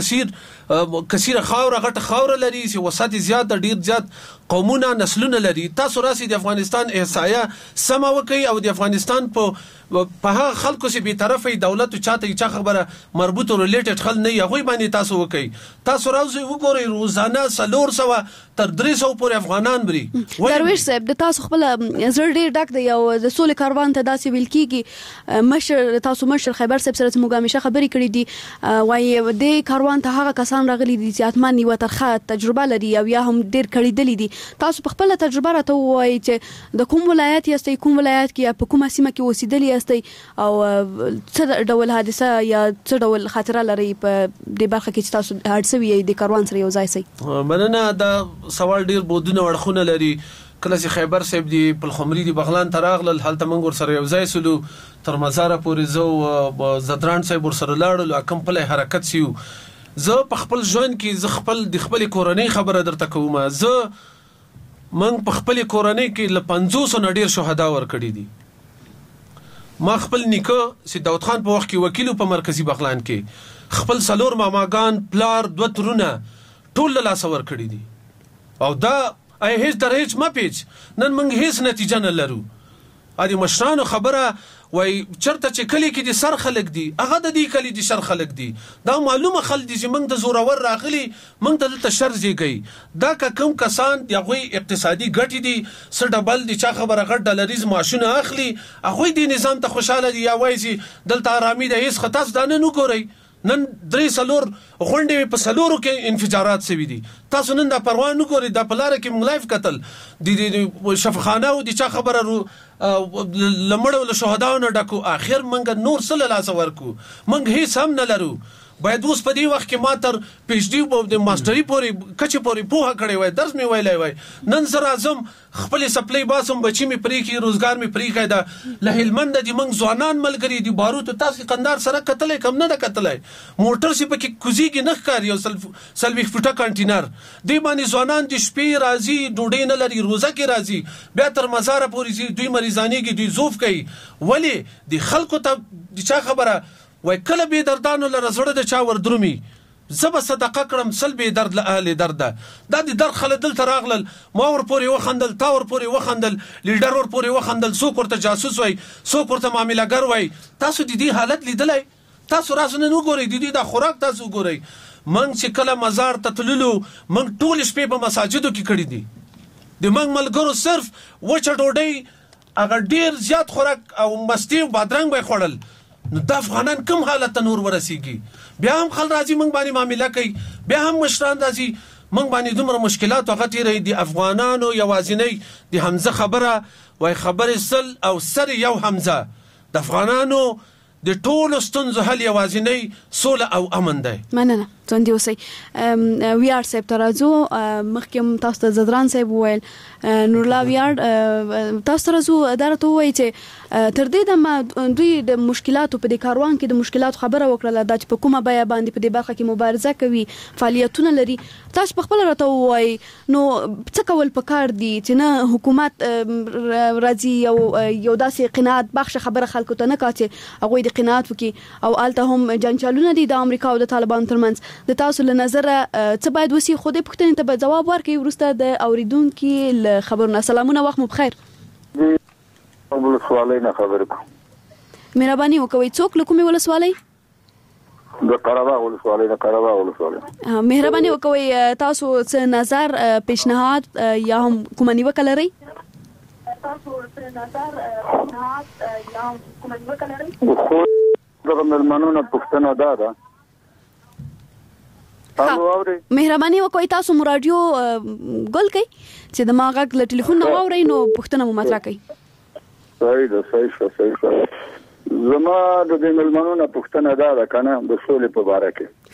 [SPEAKER 7] کثیر خاوره غټه خاوره لري چې وسط زیات ډیر زیات قومونه نسلونه لري. تاسو راسي د افغانستان احصایه سم وکي او د افغانستان په هغه خلکو چې به طرفي دولت چاته چا خبره مربوط او ریلیټډ خل نه یغوي باندې تاسو وکي. تاسو راځي وګورئ روزانه 400 تر 300 پورې افغانان بري.
[SPEAKER 4] درویش صاحب د تاسو خپل زړه ډیر ډک دی او د سولې کاروان ته داسې ویل کیږي مشر تاسو مشر خیبر صاحب سره موږ همیشه خبرې کړې دي وایي د کاروان ته هغه کسان راغلي دي چې اتمن یو ترخه تجربه لري او یا هم ډیر کړیدلې دي. تاسو په خپل تجربه راته وایي چې د کوم ولایت یاستئ کوم ولایت کې په کومه سیمه کې اوسېدلې یاستئ او څه ډول حادثه یا څه ډول خاطره لري په دې برخه کې چې تاسو هرڅوي د کاروان سره یو ځای سي؟
[SPEAKER 7] مننه. دا سوال ډیر بودونه ورخونه لري. کله چې خیبر صاحب دی پلخمری دی بغلان تراغل حالت منګور سره یو ځای سلو تر مزار پورې زو زدران صاحب ور سره لاړل کوم په حرکت سیو. زه په خپل ژوند کې ز خپل د خپل کورنۍ خبره درته کوم. زه من په خپل کورنۍ کې ل 500 نه ډیر شهدا ور کړی دي. ما خپل نیکه سید داود خان په وخت کې وکیل په مرکزی بغلان کې خپل سلور ماماګان پلار دوه ترونه ټول له لاس ور کړی دي او دا هیڅ درېچ ما پیچ نن موږ هیڅ نتیجه نه لرو. ادي مشرانو خبره وای چرته چې کلی کې د سر خلک دي هغه د دې کلی د شر خلک دي دا معلومه خل دي چې موږ د زورور راغلي موږ ته دلته شر زیږي دا کوم کسان هغه اقتصادي ګټې دي څه ډبل دي چا خبره غټ ډالریز ماشونه اخلي هغه د نظام ته خوشاله دي یا وایي دلته آرامي ده هیڅ خطاس دا نه ګوري نن 3 سلور غونډې په سلورو کې انفجارات سوي دي تاسو نن دا پروا نه ګوري دا په لار کې ملایف قتل د شفخانه او د چا خبره لمړو له شهداو نه ډکو اخر منګ نور صلی الله ورکو منګ هیڅ هم نه لرو باید اوس په دې وخت کې ما تر پی ایچ ډي او د ماستري پورې کچې پورې پوهه کړې وای درس مې ویلی وای نن زه راځم خپل سپلای باسم بچی مې پرې کې روزګار مې پرې کې دا له هلمند دي موږ ځوانان ملګري دي باروت تاسو قندار سره کتلې کم نه ده کتلې موټر سي پکې کوزيږي نه ښکاري او سلوي فټه کانټینر دی باندې ځوانان د شپې راځي ډوډۍ نه لري روزه کې راځي بیا تر مزار پورې دوی مریضانيږي دوی زوف کوي ولی د خلکو ته د چا خبره وای کله به دردانو لره زړه د چا ور درومي زب صدقه کړم سل به درد له اهل درد دا د در خل دل تراغلل ما ور پورې وخندل تا ور پورې وخندل لیډر ور پورې وخندل څوک ورته جاسوس وای څوک ورته معاملګر وای تاسو د دې حالت لیدلای تاسو راځنه نو ګورئ د دې د خوراک تاسو ګورئ من چې کله مزار ته تللو من ټول شپې په مساجدو کې کړی دي د من ملګرو صرف وچه ډوډۍ هغه ډیر زیات خوراک او مستی او بادرنګ به خوړل نو د افغانان کوم حالت ته نور ورسیږي بیا هم خل راځي موږ باندې معامله کوي بیا هم مشران راځي موږ باندې دومره مشکلات هغه تیرې دي افغانانو یوازینی د حمزه خبره وای خبره سل او سر یو حمزه د افغانانو د ټولو ستونزو حل یوازینی سوله او امن دی
[SPEAKER 4] مننه ځوندي اوسئ ویار صاحب ته راځو مخکې تاسو ته زدران صاحب وویل نورالله ویار تاسو ته راځو دا راته ووایي چې تر دې دمه دوی د مشکلاتو په دې کاروان کې د مشکلاتو خبره وکړله دا چې په کومه بیه باندې په دې برخه کې مبارزه کوي فعالیتونه لري تاسو په خپله راته ووایي نو څه کول پکار دي چې نه حکومت راځي یو داسې قناعت بخشه خبره خلکو ته نه کا چې هغوی د قناعت وکړي او هلته هم جنجالونه دي د امریکا او د طالبانو ترمنځ د تاسو له نظره څه باید وسی خو دې پوښتنې ته به جواب ورکړي وروسته د اوریدونکي له خبرونه سلامونه وخت مو بخیر
[SPEAKER 11] ولسوالۍ نه خبرې کوم
[SPEAKER 4] مهرباني وکوئ څوک له کومې ولسوالۍ
[SPEAKER 11] د قرهباغ ولسوالۍ د قرهباغ ولسوالۍ
[SPEAKER 4] مهرباني وکوئ تاسو څه نظر پیشنهاد یا هم کومه نیوکه لرئ
[SPEAKER 11] تاسو څه نظر پیشنهاد یا هم کومه نیوکه لرئ خو دغه مېلمنو نه پوښتنه دا ده
[SPEAKER 4] مهرباني وکوئ تاسو مو رادیو ګل کړئ چې د ما غږ له ټلیفون نه واورئ نو پوښتنه مو مطرح کړئ
[SPEAKER 11] صحیح ده زما د دې مېلمنو نه پوښتنه دا ده که نه د سولې په باره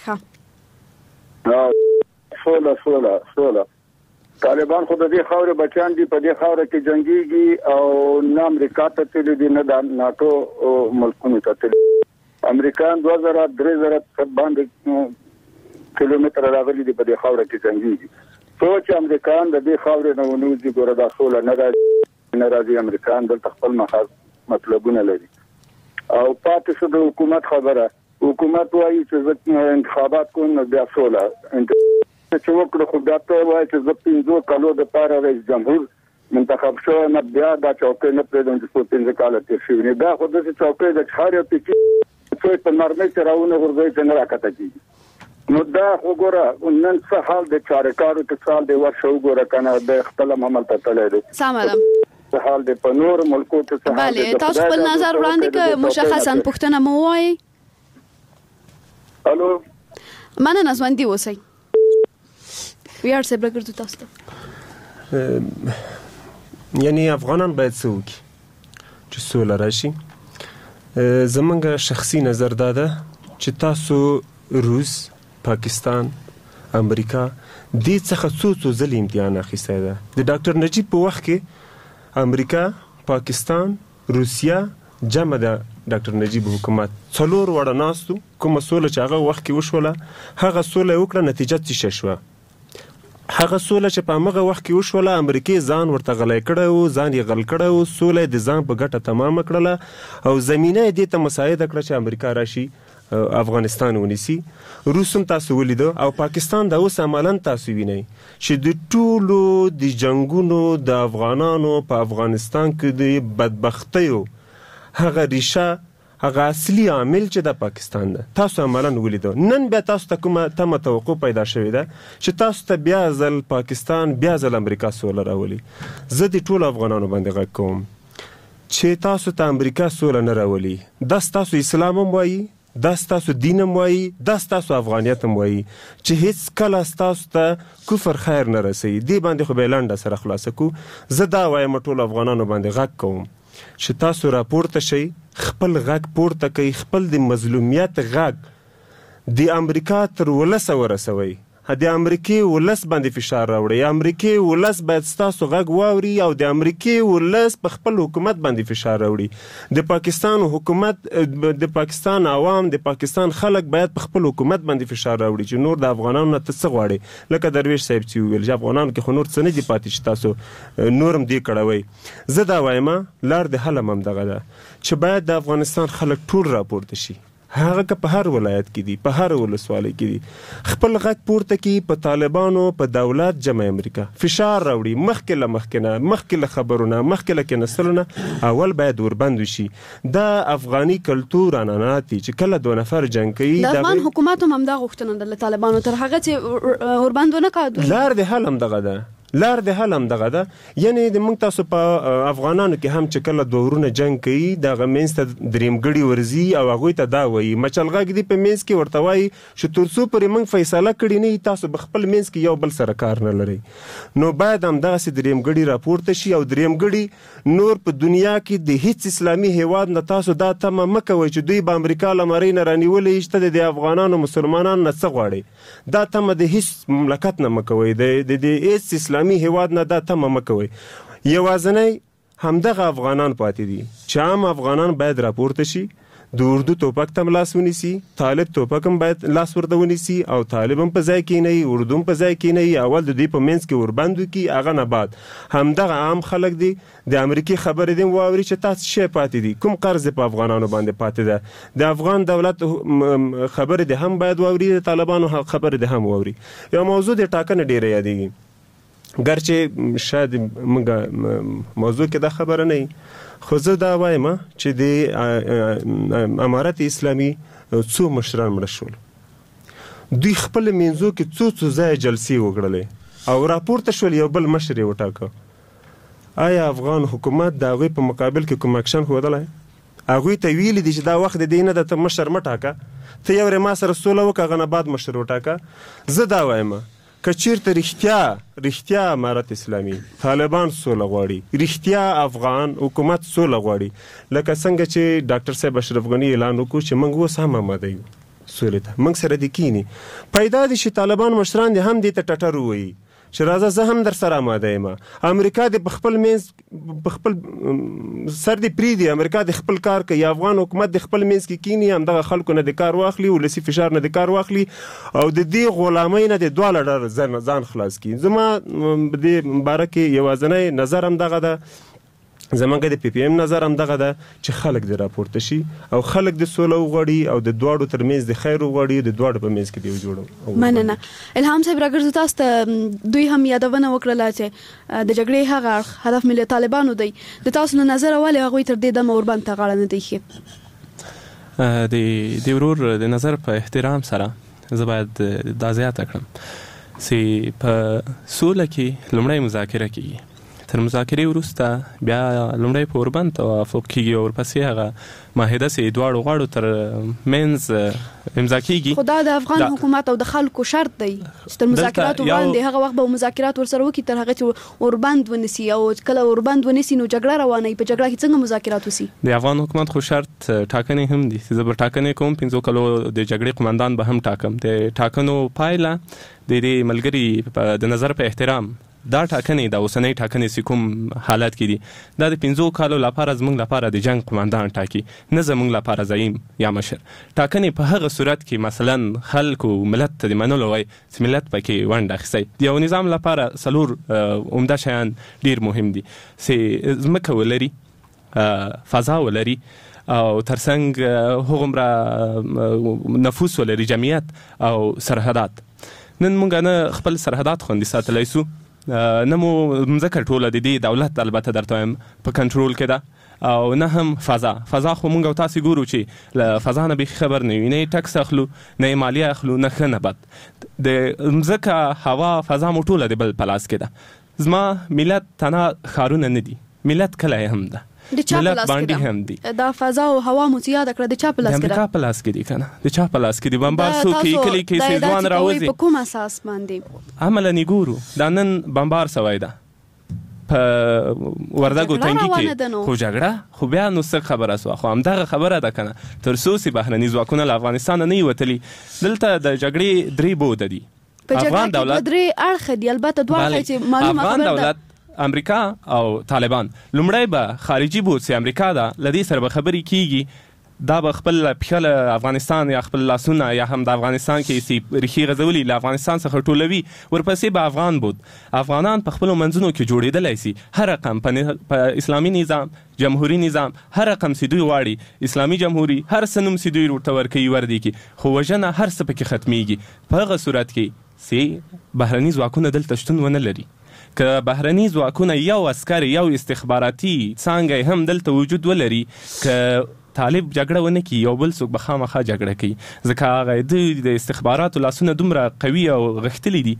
[SPEAKER 11] کې سوله طالبان خو د دې خاورې بچیان دي په دې خاوره کې جنګېږي او نه امریکا ته تللي دي نه د ناټو ملکونو ته تللي امریکایان 2000-3000 باندې کیلومتر راغلي دي په دې خاوره کې جنګېږي سوچ امریکایان د دې خاورې نه ونوځي ګوره دا سوله نه راځي امریکایان دلته خپل مطلبونه لري او پاتې شو د حکومت خبره حکومت وایي چې زه انتخابات کوم نو بیا سوله چې وکړو خو بیا ته وایي چې زه 15 کالو دپاره رئیس جمهور منتخب شوی نه بیا دا چوکۍ نه پرېږدم چې 15 کاله تېر شوي نه دا خو داسې چوکۍ ده چې هر یو پکې څوی په نرمۍ چې راونه غورځوي چې نه راکته کېږي نو دا خو ګوره نن څه حال د چارکارو ته سال دی ورشه وګوره که نه د خپله عمل ته تللی دی
[SPEAKER 4] سمه ده
[SPEAKER 11] څه حال دی په نورو ملکو ته څه حال دی
[SPEAKER 4] بله تاسو خپل نظر وړاندې که مشخصا پوښتنه مو ووایئ
[SPEAKER 11] الو
[SPEAKER 4] مننه ژوندي اوسئ ویاړ صاحب راګرځو تاسو ته
[SPEAKER 8] یعنی افغانان باید څه وکړي چې سوله راشي زمونږ شخصي نظر دا ده چې تاسو روس پاکستان امریکا دې څخه څو ځلې امتحان اخیستی ده د ډاکټر نجیب په وخت کې امریکا پاکستان روسیا جمع د ډاکټر نجیب حکومت 4 وړه ناستو کومه سوله چې هغه وخت کې وشوله هغه سوله وکړه نتیجه څه شوه هغه سوله چې په هغه وخت کې وشوله امریکای ځان ورته غلی کړی و ځان یې غل کړی و سوله د ځان په ګټه تمامه کړله او زمینه یې دې ته مساعده کړه چې امریکا راشي افغانستان ونیسي روس هم تاسو ولیدو او پاکستان دا اوس عملاً تاسو وینئ چې د ټولو د جنګونو د افغانانو په افغانستان کې د بدبختیو هغه ریشه هغه اصلي عامل چې د پاکستان ده تاسو عملاً ولیدو. نن بیا تاسو ته کومه تمه توقع پیدا شوې ده چې تاسو ته بیا ځل پاکستان بیا ځل امریکا سوله راولي. زه د ټولو افغانانو باندې غږ کوم چې تاسو ته امریکا سوله نه راولي. دا ستاسو اسلام هم وایي، دا ستاسو دین هم وایي، دا ستاسو افغانیت هم وایي چې هیڅ کله ستاسو ته کفر خیر نه رسوي. دې باندې خو به لنډه سره خلاصه کو. زه دا وایم ټولو افغانانو باندې غږ کوم چې تاسو راپورته شئ، خپل غږ پورته کوي، خپل د مظلومیت غږ د امریکا تر ولسه ورسوي. د امریکې ولس باندې فشار راوړي. امریکې ولس باید ستاسو غږ واوري او د امریکې ولس په خپل حکومت باندې فشار راوړي. د پاکستان حکومت، د پاکستان عوام، د پاکستان خلک باید په خپل حکومت باندې فشار راوړي چې نور د افغانانو نه ته څه غواړي. لکه درویش صاحب چې ویل چې افغانانو کې خو نور څه نه دي پاتې چې تاسو نورم دې کړوئ. زه دا وایم لار د حل هم دغه ده چې باید د افغانستان خلک ټول راپورته شي، هغه که په هر ولایت کې دي، په هر ولسوالۍ کې دي، خپل غږ پورته کړي، په طالبانو، په دولت جمع امریکا فشار راوړي. مخکې له خبرونه، مخکې له کېناستلو نه اول باید وربند وشي. دا افغاني کلتور عنعنات دي چې کله دوه نفر جنګ کوي.
[SPEAKER 4] د افغان حکومت هم همدا غوښتنه ده له طالبانو تر هغه چې وربند ونه کړي.
[SPEAKER 8] لار د حل هم دغه ده. لار د حل هم دغه ده. یعنی د موږ تاسو په افغانانو کې هم چې کله دوه ورونه جنګ کوي دغه منځ ته درېمګړي ورځي او هغوی ته دا وایي مچل غږ دي په منځ کې ورته وایي چې تر څو پورې موږ فیصله کړې نه وي تاسو به خپل منځ کې یو بل سره کار نه لرئ. نو باید همدغسې درېمګړي راپورته شي او درېمګړي نور په دنیا کې د هیڅ اسلامي هیواد نه تاسو دا تمه مه کوئ چې دوی به امریکا له مرۍ نه رانیولې شته د افغانانو مسلمانانو نه څه غواړي. دا تمه د هیڅ مملکت نه مه کوئ، د هیڅ اسلامي هیواد نه دا تمه مه کوئ. یوازنی همدغه افغانان پاتې دي چې عام افغانان باید راپورته شي. د اردو توپک ته لاس ونیسي، طالب توپک هم باید لاس ورته ونیسي او طالب هم په ځای کېنوي، اردو هم په ځای کېنوي. اول د دوی په منځ کې وربند وکړي، هغه نه بعد همدغه عام خلک دي د امریکې خبرې دي واوري چې تاسو شی پاتې دي، کوم قرض په افغانانو باندې پاتې ده. د افغان دولت خبرې دي هم باید واوري، د طالبانو خبرې دي هم واوري. یو موضوع د ټاکنې ډیره یادېږي، ګرچې شاید موږ موضوع کې دا خبره نه، خو زه دا وایم چې د امارت اسلامي څو مشران مړه شول، دوی خپل منځو کې څو ځای جلسې وکړلې او راپورته شول، یو بل مشر یې وټاکه. آیا افغان حکومت د هغوی په مقابل کې کوم اکشن ښودلی؟ هغوی ته ویلي دي چې دا وخت د دې نه ده، ته مشر مه ټاکه، ته یو ما سره سوله وکړه، هغه نه بعد مشر وټاکه. زه دا وایم که چیرته رښتیا امارت اسلامي طالبان سوله غواړي، رښتیا افغان حکومت سوله غواړي، لکه څنګه چې ډاکټر صاحب اشرف غني اعلان وکړو چې موږ اوس هم آماده یو سولې ته، موږ سره دې کینی. پیدا دي چې طالبان مشران دې هم دې ته ټټر ووایي چې راځه زه هم در سره آماده یم. امریکا دې په خپل منځ په خپل سر دې پرېږدي، امریکا دې خپل کار کوي، افغان حکومت دې خپل منځ کې کینی، همدغه خلکو نه دې کار واخلي، ولسي فشار نه دې کار واخلي او د دې غلامۍ نه دې دواړه ډېر ځان خلاص کړي. زما دې باره کې یوازینی نظر هم دغه ده، زمونږ د پی پی ایم نظر هم دغه ده چې خلک دې راپورته شي او خلک د سوله وغواړي او د دواړو ترمنځ د خیر وغواړي، د دواړو په منځ کې دې وجوړو.
[SPEAKER 4] مننه. الهام صاحب راګرځو تاسو ته دوی هم یادونه وکړله چې د جګړې هغه هدف ملي طالبانو دی، د تاسو نه نظر ولې هغوی تر دې دمه وربند ته غاړه نه دی ایښې؟
[SPEAKER 5] د ورور د نظر په احترام سره زه باید دا زیاته کړم چې په سوله کې لومړی مذاکره کېږي، تر مذاکرې وروسته بیا لومړی په اوربند توافق کېږي او ورپسې هغه معاهده سي دواړو غاړو تر منځ امضا کېږي.
[SPEAKER 4] خو دا د افغان حکومت او د خلکو شرط دی چې تر مذاکراتو وړاندې هغه وخت به مذاکرات ورسره وکړي تر هغه چې اوربند ونیسي، او کله اوربند ونیسي نو جګړه روانه وي، په جګړه کې څنګه مذاکرات وسي؟ د افغان حکومت خو شرط ټاکنې هم دي، زه به ټاکنې کوم 5 کلو د جګړې قومندان به هم ټاکم، د ټاکنو پایله د دې ملګري د نظر په احترام دا ټاکنې د اوسنۍ ټاکنې چې کوم حالت کې دي دا د 5 کالو لپاره زموږ لپاره د جنګ قومندان ټاکي، نه زموږ لپاره زعیم یا مشر. ټاکنې په هغه صورت کې مثلا خلکو ملت ته د منلو وای چې ملت پکې ونډه اخیستی. د یو نظام لپاره څلور عمده شیان ډیر مهم دي چې ځمکه ولري، فضا ولري او ترڅنګ هغومره نفوس ولري، جمعیت او سرحدات. نن موږ نه خپل سرحدات خوندي ساتلی سو، نه مو مځکه ټوله د دې دولت البته درته وایم په کنټرول کې ده،
[SPEAKER 5] او نه هم فضا خو مونږ او تاسو ګورو چې له فضا نه به خبر نه وي، نه ټکس اخلو، نه مالیه اخلو، نه ښه نه بد. د مځکه هوا فضا مو ټوله د بل په لاس کې ده. زما ملت تنها ښارونه نه دي، ملت کلی هم ده، ملت باندې هم دي.
[SPEAKER 4] دا فضا او هوا مو یاد کړه د چا په لاس کې ده؟ د
[SPEAKER 5] امریکا په لاس کې دي کنه، د چا په لاس کې دي. بمبار سو کې کلی کې سیزوان راوځي.
[SPEAKER 4] په کوم اساس باندې
[SPEAKER 5] عملاً ګورو دا نن بمبار سوی ده په وردګو تنګي کې، خو جګړه خو بیا نو څه خبره سو، خو همدغه خبره ده کنه. تر څو چې بهرني ځواکونه له افغانستان نه وتلي، دلته د جګړې درې بوده دي. افغان دولت
[SPEAKER 4] درې اړخ دي، البته دوه چې معلومه
[SPEAKER 5] افغان دولت، امریکا او طالبان. لومړی به خارجي بود چې امریکا ده، لدې سره به خبرې کیږي، دا به خپل پیاله افغانستان یا خپل لاسونه یا هم د افغانستان کې سی ریخي غزولي له افغانستان څخه ټولوي، ورپسې به افغان بود. افغانان په خپل منځونو کې جوړېدلای شي، هر رقم په اسلامي نظام، جمهوریت نظام، هر رقم چې دوی غواړي، اسلامي جمهوریت، هر څه نوم چې دوی ورته ورکوي وردي کې، خو وژنه هر څه پکې ختمیږي. په هغه صورت کې چې بهرني ځواکونه دلته شتون ونه لري. که بهرني ځواکونه یو عسکر یو استخباراتي څانګه هم دلته وجود ولري، که طالب جګړه ونه کړي، یو بل څوک به خامخا جګړه کوي، ځکه هغه د استخباراتو لاسونه دومره قوي او غښتلي دي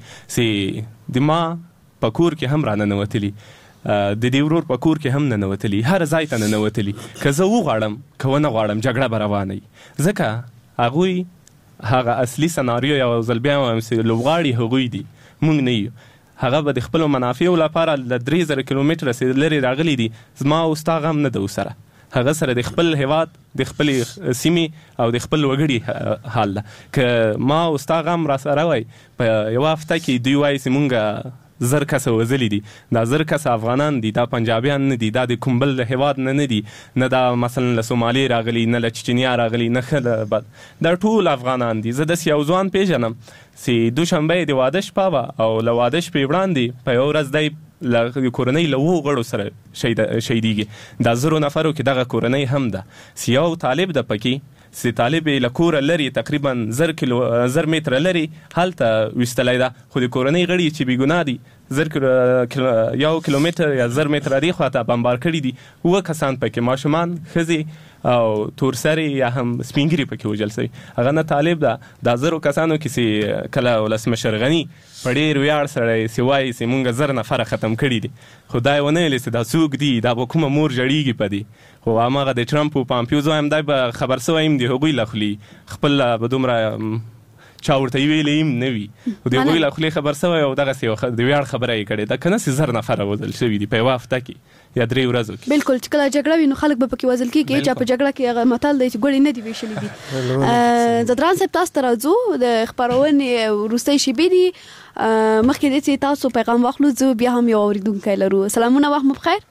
[SPEAKER 5] چې د ما په کور کې هم راننوتلي، د دې ورور په کور کې هم ننوتلي، هر ځای ته ننوتلي. که زه وغواړم که ونه غواړم جګړه به روانه وي، ځکه هغوی هغه اصلي سناریو یو ځل بیا وایم چې لوبغاړي هغوی دي، موږ نه یو. هغه به د خپلو منافعو لپاره له 3000 کیلومتره لرې راغلي دي. زما او ستا غم نه ده ورسره، هغه سره د خپل هیواد، د خپل سیمې او د خپل وګړي حال ده. که ما او ستا غم را سره وای په یوه هفته کې دوی وایي چې مونږ 1000 کسه وزلي دي، دا 1000 کسه افغانان دي، دا پنجابیان نه دي، دا د کوم بل هیواد نه دي، نه دا مثلا له سومالي راغلي، نه له چچنیا راغلي، نه ښه بد، دا ټول افغانان دي. زه داسې یو ځوان پیژنم چې دوشنبه د واده شپه وه او له واده شپې وړاندې په یوه ورځ دی له کورنۍ له 2 غړو سره شهیدیږي. دا 1000 نفرو کې دغه کورنۍ هم ده. یو طالب ده پکې چې طالب یې له کوره لري تقریبا 1000 متره لري هلته ویستلی ده، خو د کورنۍ غړي چې بېګناه دي 1 کیلومتر یا 1000 متره دې خواته بمبار کړي دي. 2 کسان پکې ماشومان، ښځې او تورسرې یا هم سپینګري پکې وژل شوي. هغه نه طالب ده. دا 1000 کسانو کې چې کله ولسمشر غني په ډېر ویاړ سره چې وایي چې مونږ 1000 نفره ختم کړي دي، خو دا یې ونه ویلې چې دا څوک دي، دا به کومه مور جړېږي په دې. خو هماغه د ټرمپ او پامپیو زوی هم دی به خبر شوی هم د هغوی له خولې خپل به دومره چا ورته ویلې هم نه وي، خو د هغوی له خولې خبر شوی او دغسې د ویاړ خبره یې کړې ده. که نه چې 1000 نفره وژل شوي دي په یوه هفته کې یا 3 ورځو کې.
[SPEAKER 4] بالکل چې کله جګړه وي نو خلک به پکې وژل کېږي. چې په جګړه کې هغه متل دی چې ګوړې نه دي ویشلې دي. زدران صاحب تاسو ته راځو، د خپرونې وروستۍ شیبې دي. مخکې دې چې تاسو پیغام واخلو، زه بیا هم یو اورېدونکی لرو. سلامونه، وخت مو بخیر.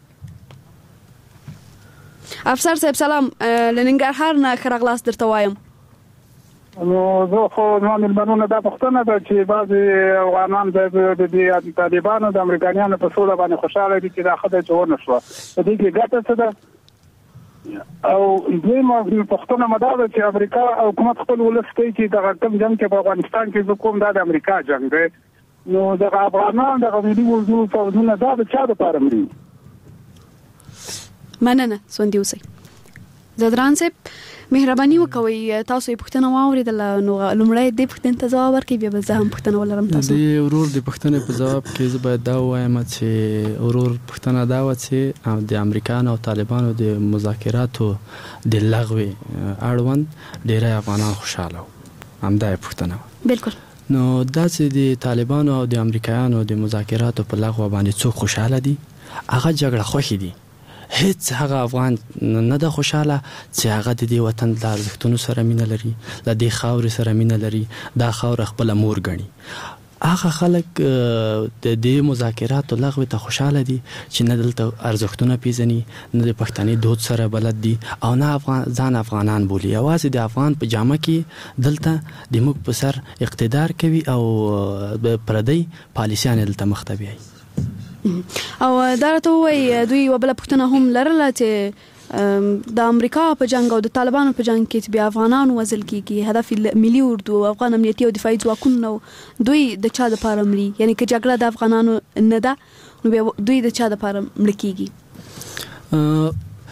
[SPEAKER 4] افسر صاحب سلام، له ننګرهار نه ښه راغلاست درته وایم.
[SPEAKER 9] نو زه خو زما مېلمنونه دا پوښتنه ده چې بعضې افغانان د دې طالبانو د امریکایانو په سوله باندې خوشحاله دي چې دا ښه ده چې ونه شوه، په دې کې ګټه څه ده؟ او دویمه پوښتنه مو دا ده چې امریکا حکومت خپل ولس کوي چې دغه کوم جنګ چې په افغانستان کې زه کوم دا د امریکا جنګ دی، نو دغه افغانان دغه ملي وضو فوجونه دا د چا دپاره مري؟
[SPEAKER 4] مننه، سوندي اوسئ. زدران صاحب مهرباني وکوئ، تاسو یې پوښتنه واورېدله، نو لومړی دې پوښتنې ته ځواب ورکړئ، بیا به زه هم پوښتنه ولرم تاسو.
[SPEAKER 6] د ورور د پوښتنې په ځواب کې زه باید دا ووایم چې ورور پوښتنه دا وه چې د امریکایانو او طالبانو د مذاکراتو د لغوې اړوند ډېری افغانان خوشحاله وو، همدا یې پوښتنه وه.
[SPEAKER 4] بالکل.
[SPEAKER 6] نو دا چې د طالبانو او د امریکایانو د مذاکراتو په لغوه باندې څوک خوشحاله دي، هغه جګړه خوښې دي. هیڅ هغه افغان نه ده خوشحاله چې هغه د دې وطن د ارزښتونو سره مینه لري، د دې خاورې سره مینه لري، دا خاوره خپله مور ګڼي. هغه خلک د دې مذاکراتو لغوې ته خوشحاله دي چې نه دلته ارزښتونه پیژني، نه د پښتني دود سره بلد دي، او نه ځان افغانان بولي. یوازې د افغان په جامه کې دلته د موږ په سر اقتدار کوي او پردی پالیسیان دلته مخ ته بیایي.
[SPEAKER 4] او دا راته ووایي، دوی یوه بله پوښتنه هم لرله چې د امریکا په جنګ او د طالبانو په جنګ کې چې بیا افغانان وژل کېږي، هدف ملي اردو، افغان امنیتي او دفاعي ځواکونه، دوی د چا دپاره مري؟ یعنې که جګړه د افغانانو نه ده نو بیا دوی د چا دپاره مړه کېږي؟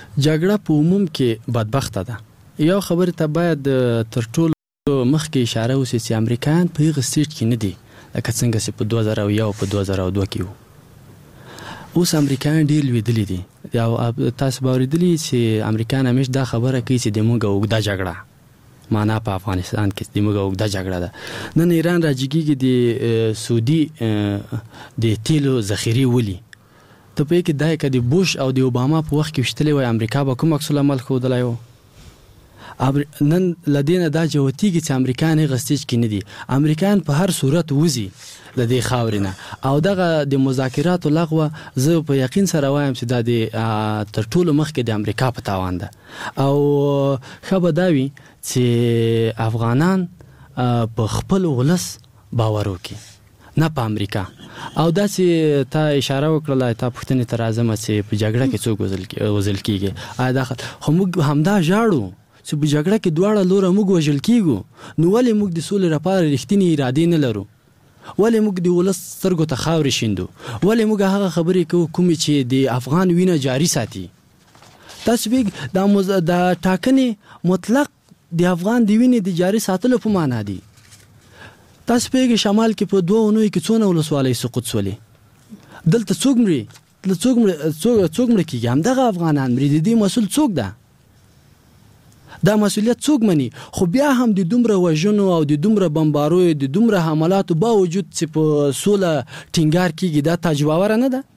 [SPEAKER 6] جګړه په عموم کې بدبخته ده. یو خبره ته باید تر ټولو مخکې اشاره وشي چې امریکایان په هغه سټیج کې نه دي لکه څنګه چې په 2001 او په 2002 کې وو. اوس امریکایان ډېر لوېدلي دي. تاسو به اورېدلي چې امریکایان همیشه دا خبره کوي چې د موږ اوږده جګړه معنا په افغانستان کې د موږ اوږده جګړه ده. نن ایران راجګېږي د سعودي د تیلو ذخیرې ولي. ته په کې دا کې د بوش او د اوباما په وخت کې وشتلې وای امریکا به کوم عکس العمل ښودلی و. نن لدینه دا جوتیږي چې امریکایان غستیج کې نه دي. امریکایان په هر صورت وزي د دې خاورې نه او دغه د مذاکراتو لغوه زه په یقین سره وایم چې دا د تر ټولو مخکې د امریکا په تاوان ده. او ښه به دا وي چې افغانان په خپل ولس باور وکړي نه په امریکا. او دا چې تا اشاره وکړله تا پوښتنې ته راځم چې په جګړه کې څوک وژل کېږي. خو موږ همدا ژاړو چې په جګړه کې دواړه لوره موږ وژل کېږو. نو ولې موږ د سولې لپاره رښتینې ارادې نه لرو؟ ولې موږ د ولس سترګو ته خاورې شیندو؟ ولې موږ هغه خبرې کوو کومې چې د افغان وینه جاري ساتي؟ تاسو دا ټاکنې مطلق د افغان د وینې د جاري ساتلو په معنا دي. تاسو پیږي شمال کې په 2 اونیو کې څونه ولسوالۍ سقوط شولې. دلته څوک مري؟ څوک مړه کېږي؟ همدغه افغانان مري. د دې مسؤل څوک ده؟ دا مسؤلیت څوک مني؟ خو بیا هم د دومره وژنو او د دومره بمبارویو د دومره حملاتو باوجود چې په سوله ټینګار کېږي دا تجربه نه ده.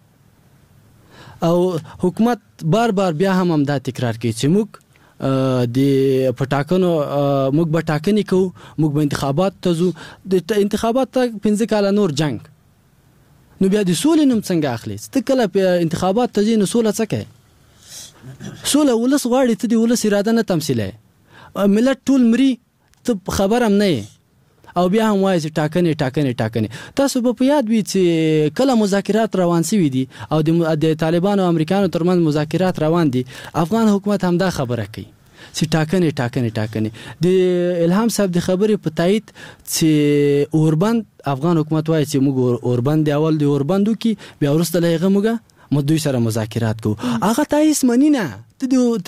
[SPEAKER 6] او حکومت بار بار بیا هم دا تکرار کوي چې موږ د پټاکنو موږ به ټاکنې کوو، موږ به انتخابات ته ځو. د انتخابات ته 5 کاله نور جنگ، نو بیا د سولې نوم څنګه اخلي؟ ته کله په انتخابات ته ځې نو سوله څه کوي؟ سوله ولس غواړي، ته د ولس اراده نه تمثیلوي. ملت ټول مري، ته خبر هم نه یې او بیا هم وایي چې ټاکنې. تاسو به په یاد وي چې کله مذاکرات روان شوي دي او د طالبانو او امریکانو ترمنځ مذاکرات روان دي، افغان حکومت هم دا خبره کوي چې ټاکنې. د الهام صاحب د خبرې په تایید چې اوربند افغان حکومت وایي چې موږ اوربند دی اول د اوربند وکړي، بیا وروسته له هغه موږ دوی سره مذاکرات کوو. هغه تایید مني نه، ته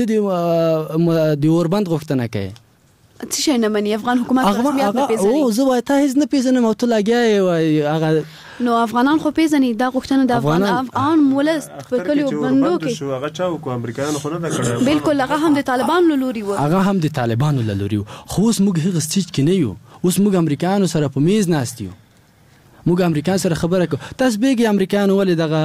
[SPEAKER 6] د اوربند غوښتنه کوي.
[SPEAKER 4] څه شي نه مني؟ افغان حکومت رسمیت نه پیژني.
[SPEAKER 6] او زه وای ته هیڅ نه پیژنم او ته لاګیا وای هغه.
[SPEAKER 4] نو افغانان خو پیژني، دا غوښتنه د افغان ولس په کلیو بندو کې
[SPEAKER 8] شو. هغه چا وکړو؟ امریکایانو خو نه دا کړی.
[SPEAKER 4] بالکل هغه هم د طالبانو له لوري و. خو اوس موږ هغه سټیج کې نه یو. اوس موږ امریکایانو سره په میز ناست یو، موږ امریکایانو سره خبره کوو. تاسو بیګي امریکایانو ولې دغه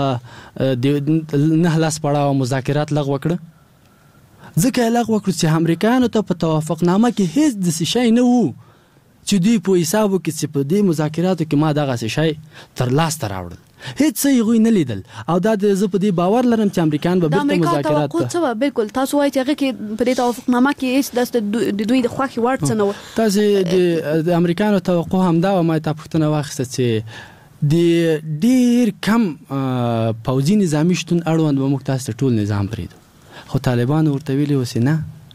[SPEAKER 4] 9 لاس پړاو مذاکرات لغوه کړه؟ ځکه یې لغوه کړو چې امریکایانو ته په توافقنامه کې هیڅ داسې شی نه وو چې دوی په حساب وکړي چې په دې مذاکراتو کې ما دغسې شی تر لاسته راوړل. هیڅ څه هغوی نه لیدل. او دا زه په دې باور لرم چې امریکایان به بیرته مذاکرات د امریکا توقع څه وه؟ بالکل تاسو وایئ چې هغه کې په دې توافقنامه کې هیڅ داسې د دوی د خوښې وړ څه نه وه.
[SPEAKER 6] تاسې د امریکایانو توقع همدا وه. ما تا پوښتنه واخیسته چې د ډېر کم پوځي نظامي شتون اړوند به موږ تاسو ته ټول نظام پرېږدو. خو طالبانو ورته ویلي اوس نه،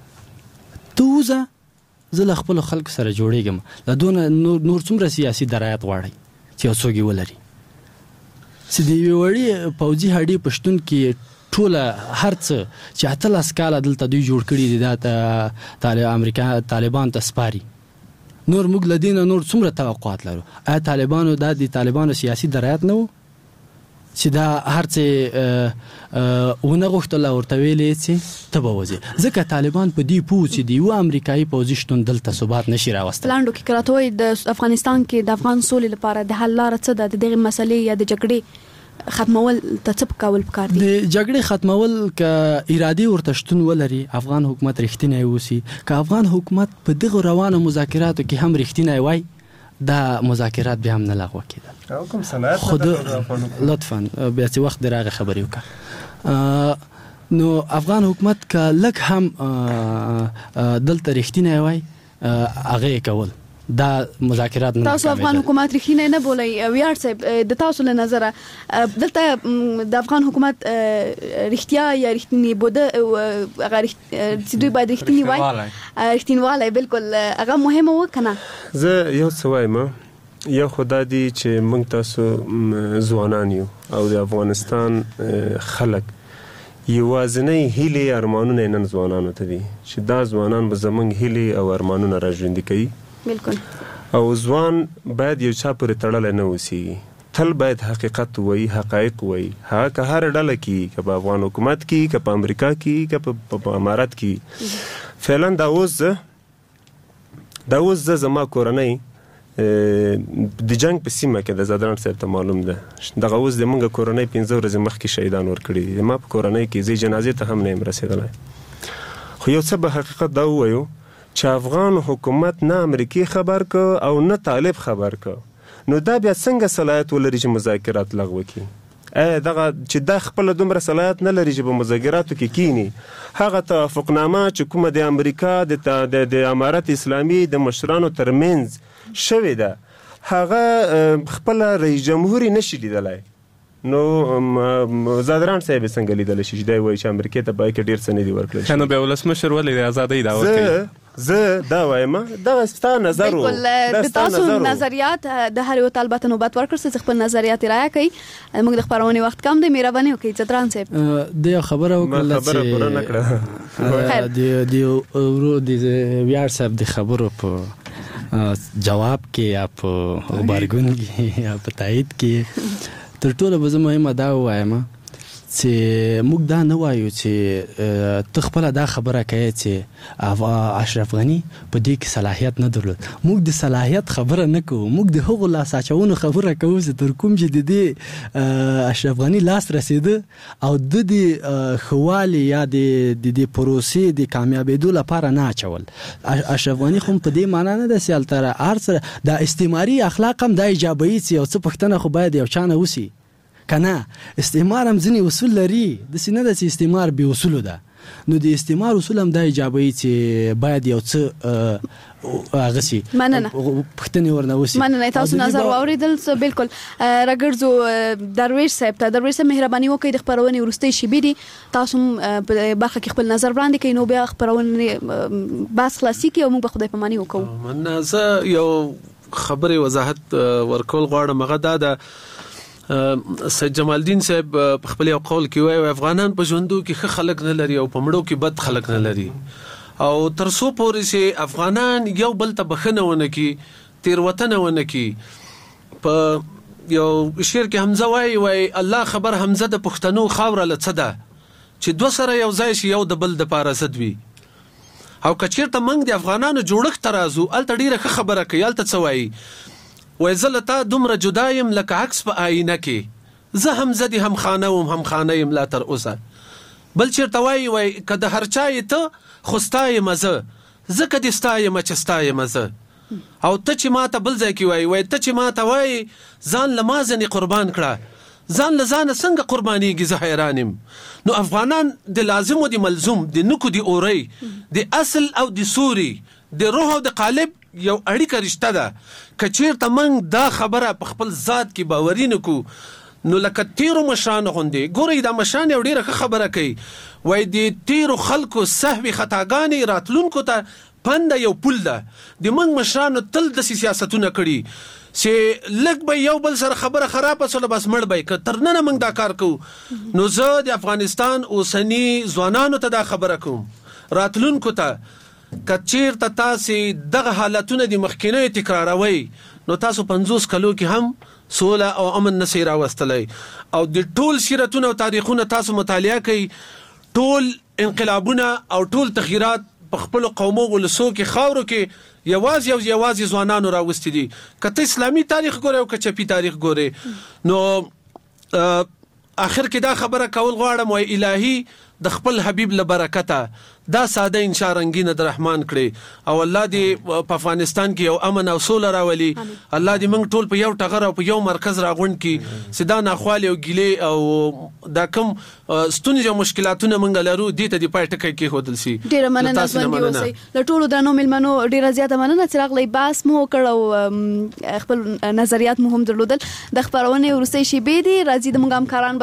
[SPEAKER 6] ته وځه، زه له خپلو خلکو سره جوړېږم. له دونه نور څومره سیاسي درایت غواړئ چې یو څوک یې ولري چې د یوې وړې پوځي هډې په شتون کې ټوله هر څه چې 18 کاله دلته دوی جوړ کړي دي دا امریکا طالبانو ته سپاري. نور موږ له دې نه نور څومره توقعات لرو؟ آیا طالبانو دا د طالبانو سیاسي درایت نه و چې دا هر څه ونه غوښتل او ورته ویلې چې ته به وځې؟ ځکه طالبان په دې پوه چې د یوه امریکایي پوځي شتون دلته ثبات نشي راوستلی.
[SPEAKER 4] لاندو کې کراته وایي د افغانستان کې د افغان سولې لپاره د حل لاره څه ده؟ د دغې مسلې یا د جګړې ختمول ته څه کول پکار دي؟ د
[SPEAKER 6] جګړې ختمول که ارادې ورته شتون ولري، افغان حکومت رښتینی اوسي، که افغان حکومت په دغه روانو مذاکراتو کې هم رښتینی وای، دا مذاکرات بیا هم نه لغوه کېدل. خود لطفا بیا چې وخت دراغه خبرې وکړه. نو افغان حکومت که لږ هم دلته رښتینی وای هغه یې کول، دا مذاکرات نه.
[SPEAKER 4] تاسو افغان حکومت رښتینی نه بولئ. ویاړ صاحب د تاسو له نظره دلته د افغان حکومت رښتیا یا رښتینی بوده هغه چې دوی باید رښتینی وای، رښتینوالی بالکل هغه مهمه و که نه؟
[SPEAKER 8] زه یو څه وایم. یو خو دا دی چې موږ تاسو ځوانان یو او د افغانستان خلک یوازینی هیلې ارمانونه نن ځوانانو ته دي چې دا ځوانان به زموږ هیلې او ارمانونه راژوندي کوي.
[SPEAKER 4] بالکل.
[SPEAKER 8] او ځوان باید یو چا پورې تړلی نه اوسېږي، تل باید حقیقت ووایي، حقایق ووایي. هغه که هره ډله کې، که په افغان حکومت کې، که په امریکا کې، که په امارات کې. فعلا دا اوس زه زما کورنۍ د جنگ په سیمه کې د زادران صاحب ته معلوم ده، دغه اوس د موږ کورنۍ 15 ورځې مخکې شهیدان ورکړي دي. ما په کورنۍ کې زه جنازې ته هم نه یم رسېدلی. خو یو څه به حقیقت دا ووایو چې افغان حکومت نه امریکي خبر که او نه طالب خبر که، نو دا بیا څنګه صلاحیت ولري چې مذاکرات لغوه کړي؟ دغه چې دا خپله دومره صلاحیت نه لري چې په مذاکراتو کې کینی. هغه توافقنامه چې کومه د امریکا د امارت اسلامي د مشرانو ترمنځ شوې ده، هغه خپله رئیس جمهور نشي لیدلی. نو زادران صاحب څنګه لیدلی شي چې دی وایي چې امریکې ته باید ډېر څه نه دي ورکړل شي؟
[SPEAKER 5] نو بیا ولسمشر ولې د ازادۍ دعوه کوي؟
[SPEAKER 8] زه دا وایم دغه ستا نظر و.
[SPEAKER 4] د تاسو نظریات د هر یو طالب ته نوبت ورکړ چې خپل نظریات رایه کوي. موږ د خبرونې وخت کم دی، مهرباني وکړئ زادران صاحب.
[SPEAKER 6] د یو خبره وکړه چې د ورو د ویاړ صاحب د خبرو په جواب کې یا په غبرګون کې یا په تایید کې تر ټولو به زه مهمه دا ووایم چې موږ دا نه وایو چې ته خپله دا خبره کوې چې اشرف غني په دې کې صلاحیت نه درلود. موږ د صلاحیت خبره نه کوو، موږ د هغو لاس اچونو خبره کوو چې تر کوم چې د دې اشرف غني لاس رسېده او د دې ښه یا د دې پروسې د کامیابېدو لپاره نه اچول. اشرف غني خو په دې معنا نه ده چې هلته هر څه د استعماري اخلاق هم دا ایجابوي چې یو څه پوښتنه خو باید یو چا نه وسي کنه. استعمار هم ځینې اصول لري، داسې نه ده چې استعمار بې اصولو ده. نو د استعمار اصول هم دا ایجابوي چې باید یو څه هغه سي پوښتنې ورنه وسي.
[SPEAKER 4] مننه، تاسو نظر واوریدل. بالکل راګرځو درویش صاحب ته. درویش صاحب مهرباني وکړئ د خبرونې وروستۍ شیبې دي، تاسو په برخه کې خپل نظر وړاندې کړئ، نو بیا خبرونې بحث خلاصي کړي او موږ به خدای پاماني وکړو.
[SPEAKER 7] مننه، زه یو خبرې وضاحت ورکول غواړم. هغه دا ده سید جمال الدین صاحب په خپل یو قول کې وایي افغانان په ژوندو کې ښه خلک نه لري او په مړو کې بد خلک نه لري، او تر څو پورې چې افغانان یو بل ته بخښنه ونه کړي، تېروتنه ونه کړي. په یو شعر کې حمزه وایي الله خبر حمزه د پښتنو خاوره له څه ده چې دوه سره یو ځای شي یو د بل دپاره ضد وي. او که چېرته موږ د افغانانو جوړښت ته راځو، هلته ډېره ښه خبره کوي. هلته څه وایي؟ وای زه له تا دومره جدا یم لکه عکس په آینه کې، زه هم زه دې هم خانه وم هم خانه یم لا تر اوسه. بل چېرته وایي که د هر چا یې ته خو ستا یم زه که دې ستا یم چې ستا یم زه. او ته چې ما ته بل ځای کې وایي ته چې ما ته وایي ځان له ما ځنې قربان کړه، ځان له ځانه څنګه قربانېږي زه حیران یم. نو افغانان د لازم و د ملزوم، د نکو د اورۍ، د اصل او د سوري، د روح او د قالب یو اړیکه رشته ده. که چېرته موږ دا خبره په خپل ذات کې باوري نه کړو، نو لکه تیرو مشرانو غوندې ګورئ دا مشران یو ډېره ښه خبره کوي، وایي د تیرو خلکو سهوي خطاګانې راتلونکو ته پنده یو پول ده. د موږ مشرانو تل داسې سیاستونه کړي چې لږ به یو بل سره خبره خرابه سوله بس مړ به که تر ننه موږ دا کار کوو. نو زه د افغانستان اوسني ځوانانو ته دا خبره کوم، راتلونکو ته که چېرته تاسې دغه حالتونه د مخکینیو تکراروئ، نو تاسو 50 کلو کې هم سوله او امن نسئ راوستلی. او د ټول سیرتونه او تاریخونه تاسو مطالعه کوئ، ټول انقلابونه او ټول تغییرات په خپلو قومو ولسو کې خاورو کې یوازې ځوانانو راوستي دي. که ته اسلامي تاریخ ګورې او که چپي تاریخ ګورې، نو آخر کې دا خبره کول غواړم وای الهي د خپل حبیب له برکته دا ساده انشاء رنگینه د رحمان کړي او الله دې په افغانستان کې یو امن او سوله راولي. الله دې موږ ټول په یو ټغر او په یو مرکز راغونډ کړي چې دا ناخوالې او ګیلې او دا کوم ستونزې او مشکلاتونه موږ لرو دې ته دې پای ټکی کېښودل شي.
[SPEAKER 4] ډېره مننه ژوندي اوسئ. له ټولو درنو مېلمنو ډېره زیاته مننه چې راغلی، بحث مو وکړ او خپل نظریات مو هم درلودل. د خپرونې وروستۍ شېبې دي، راځي د موږ همکاران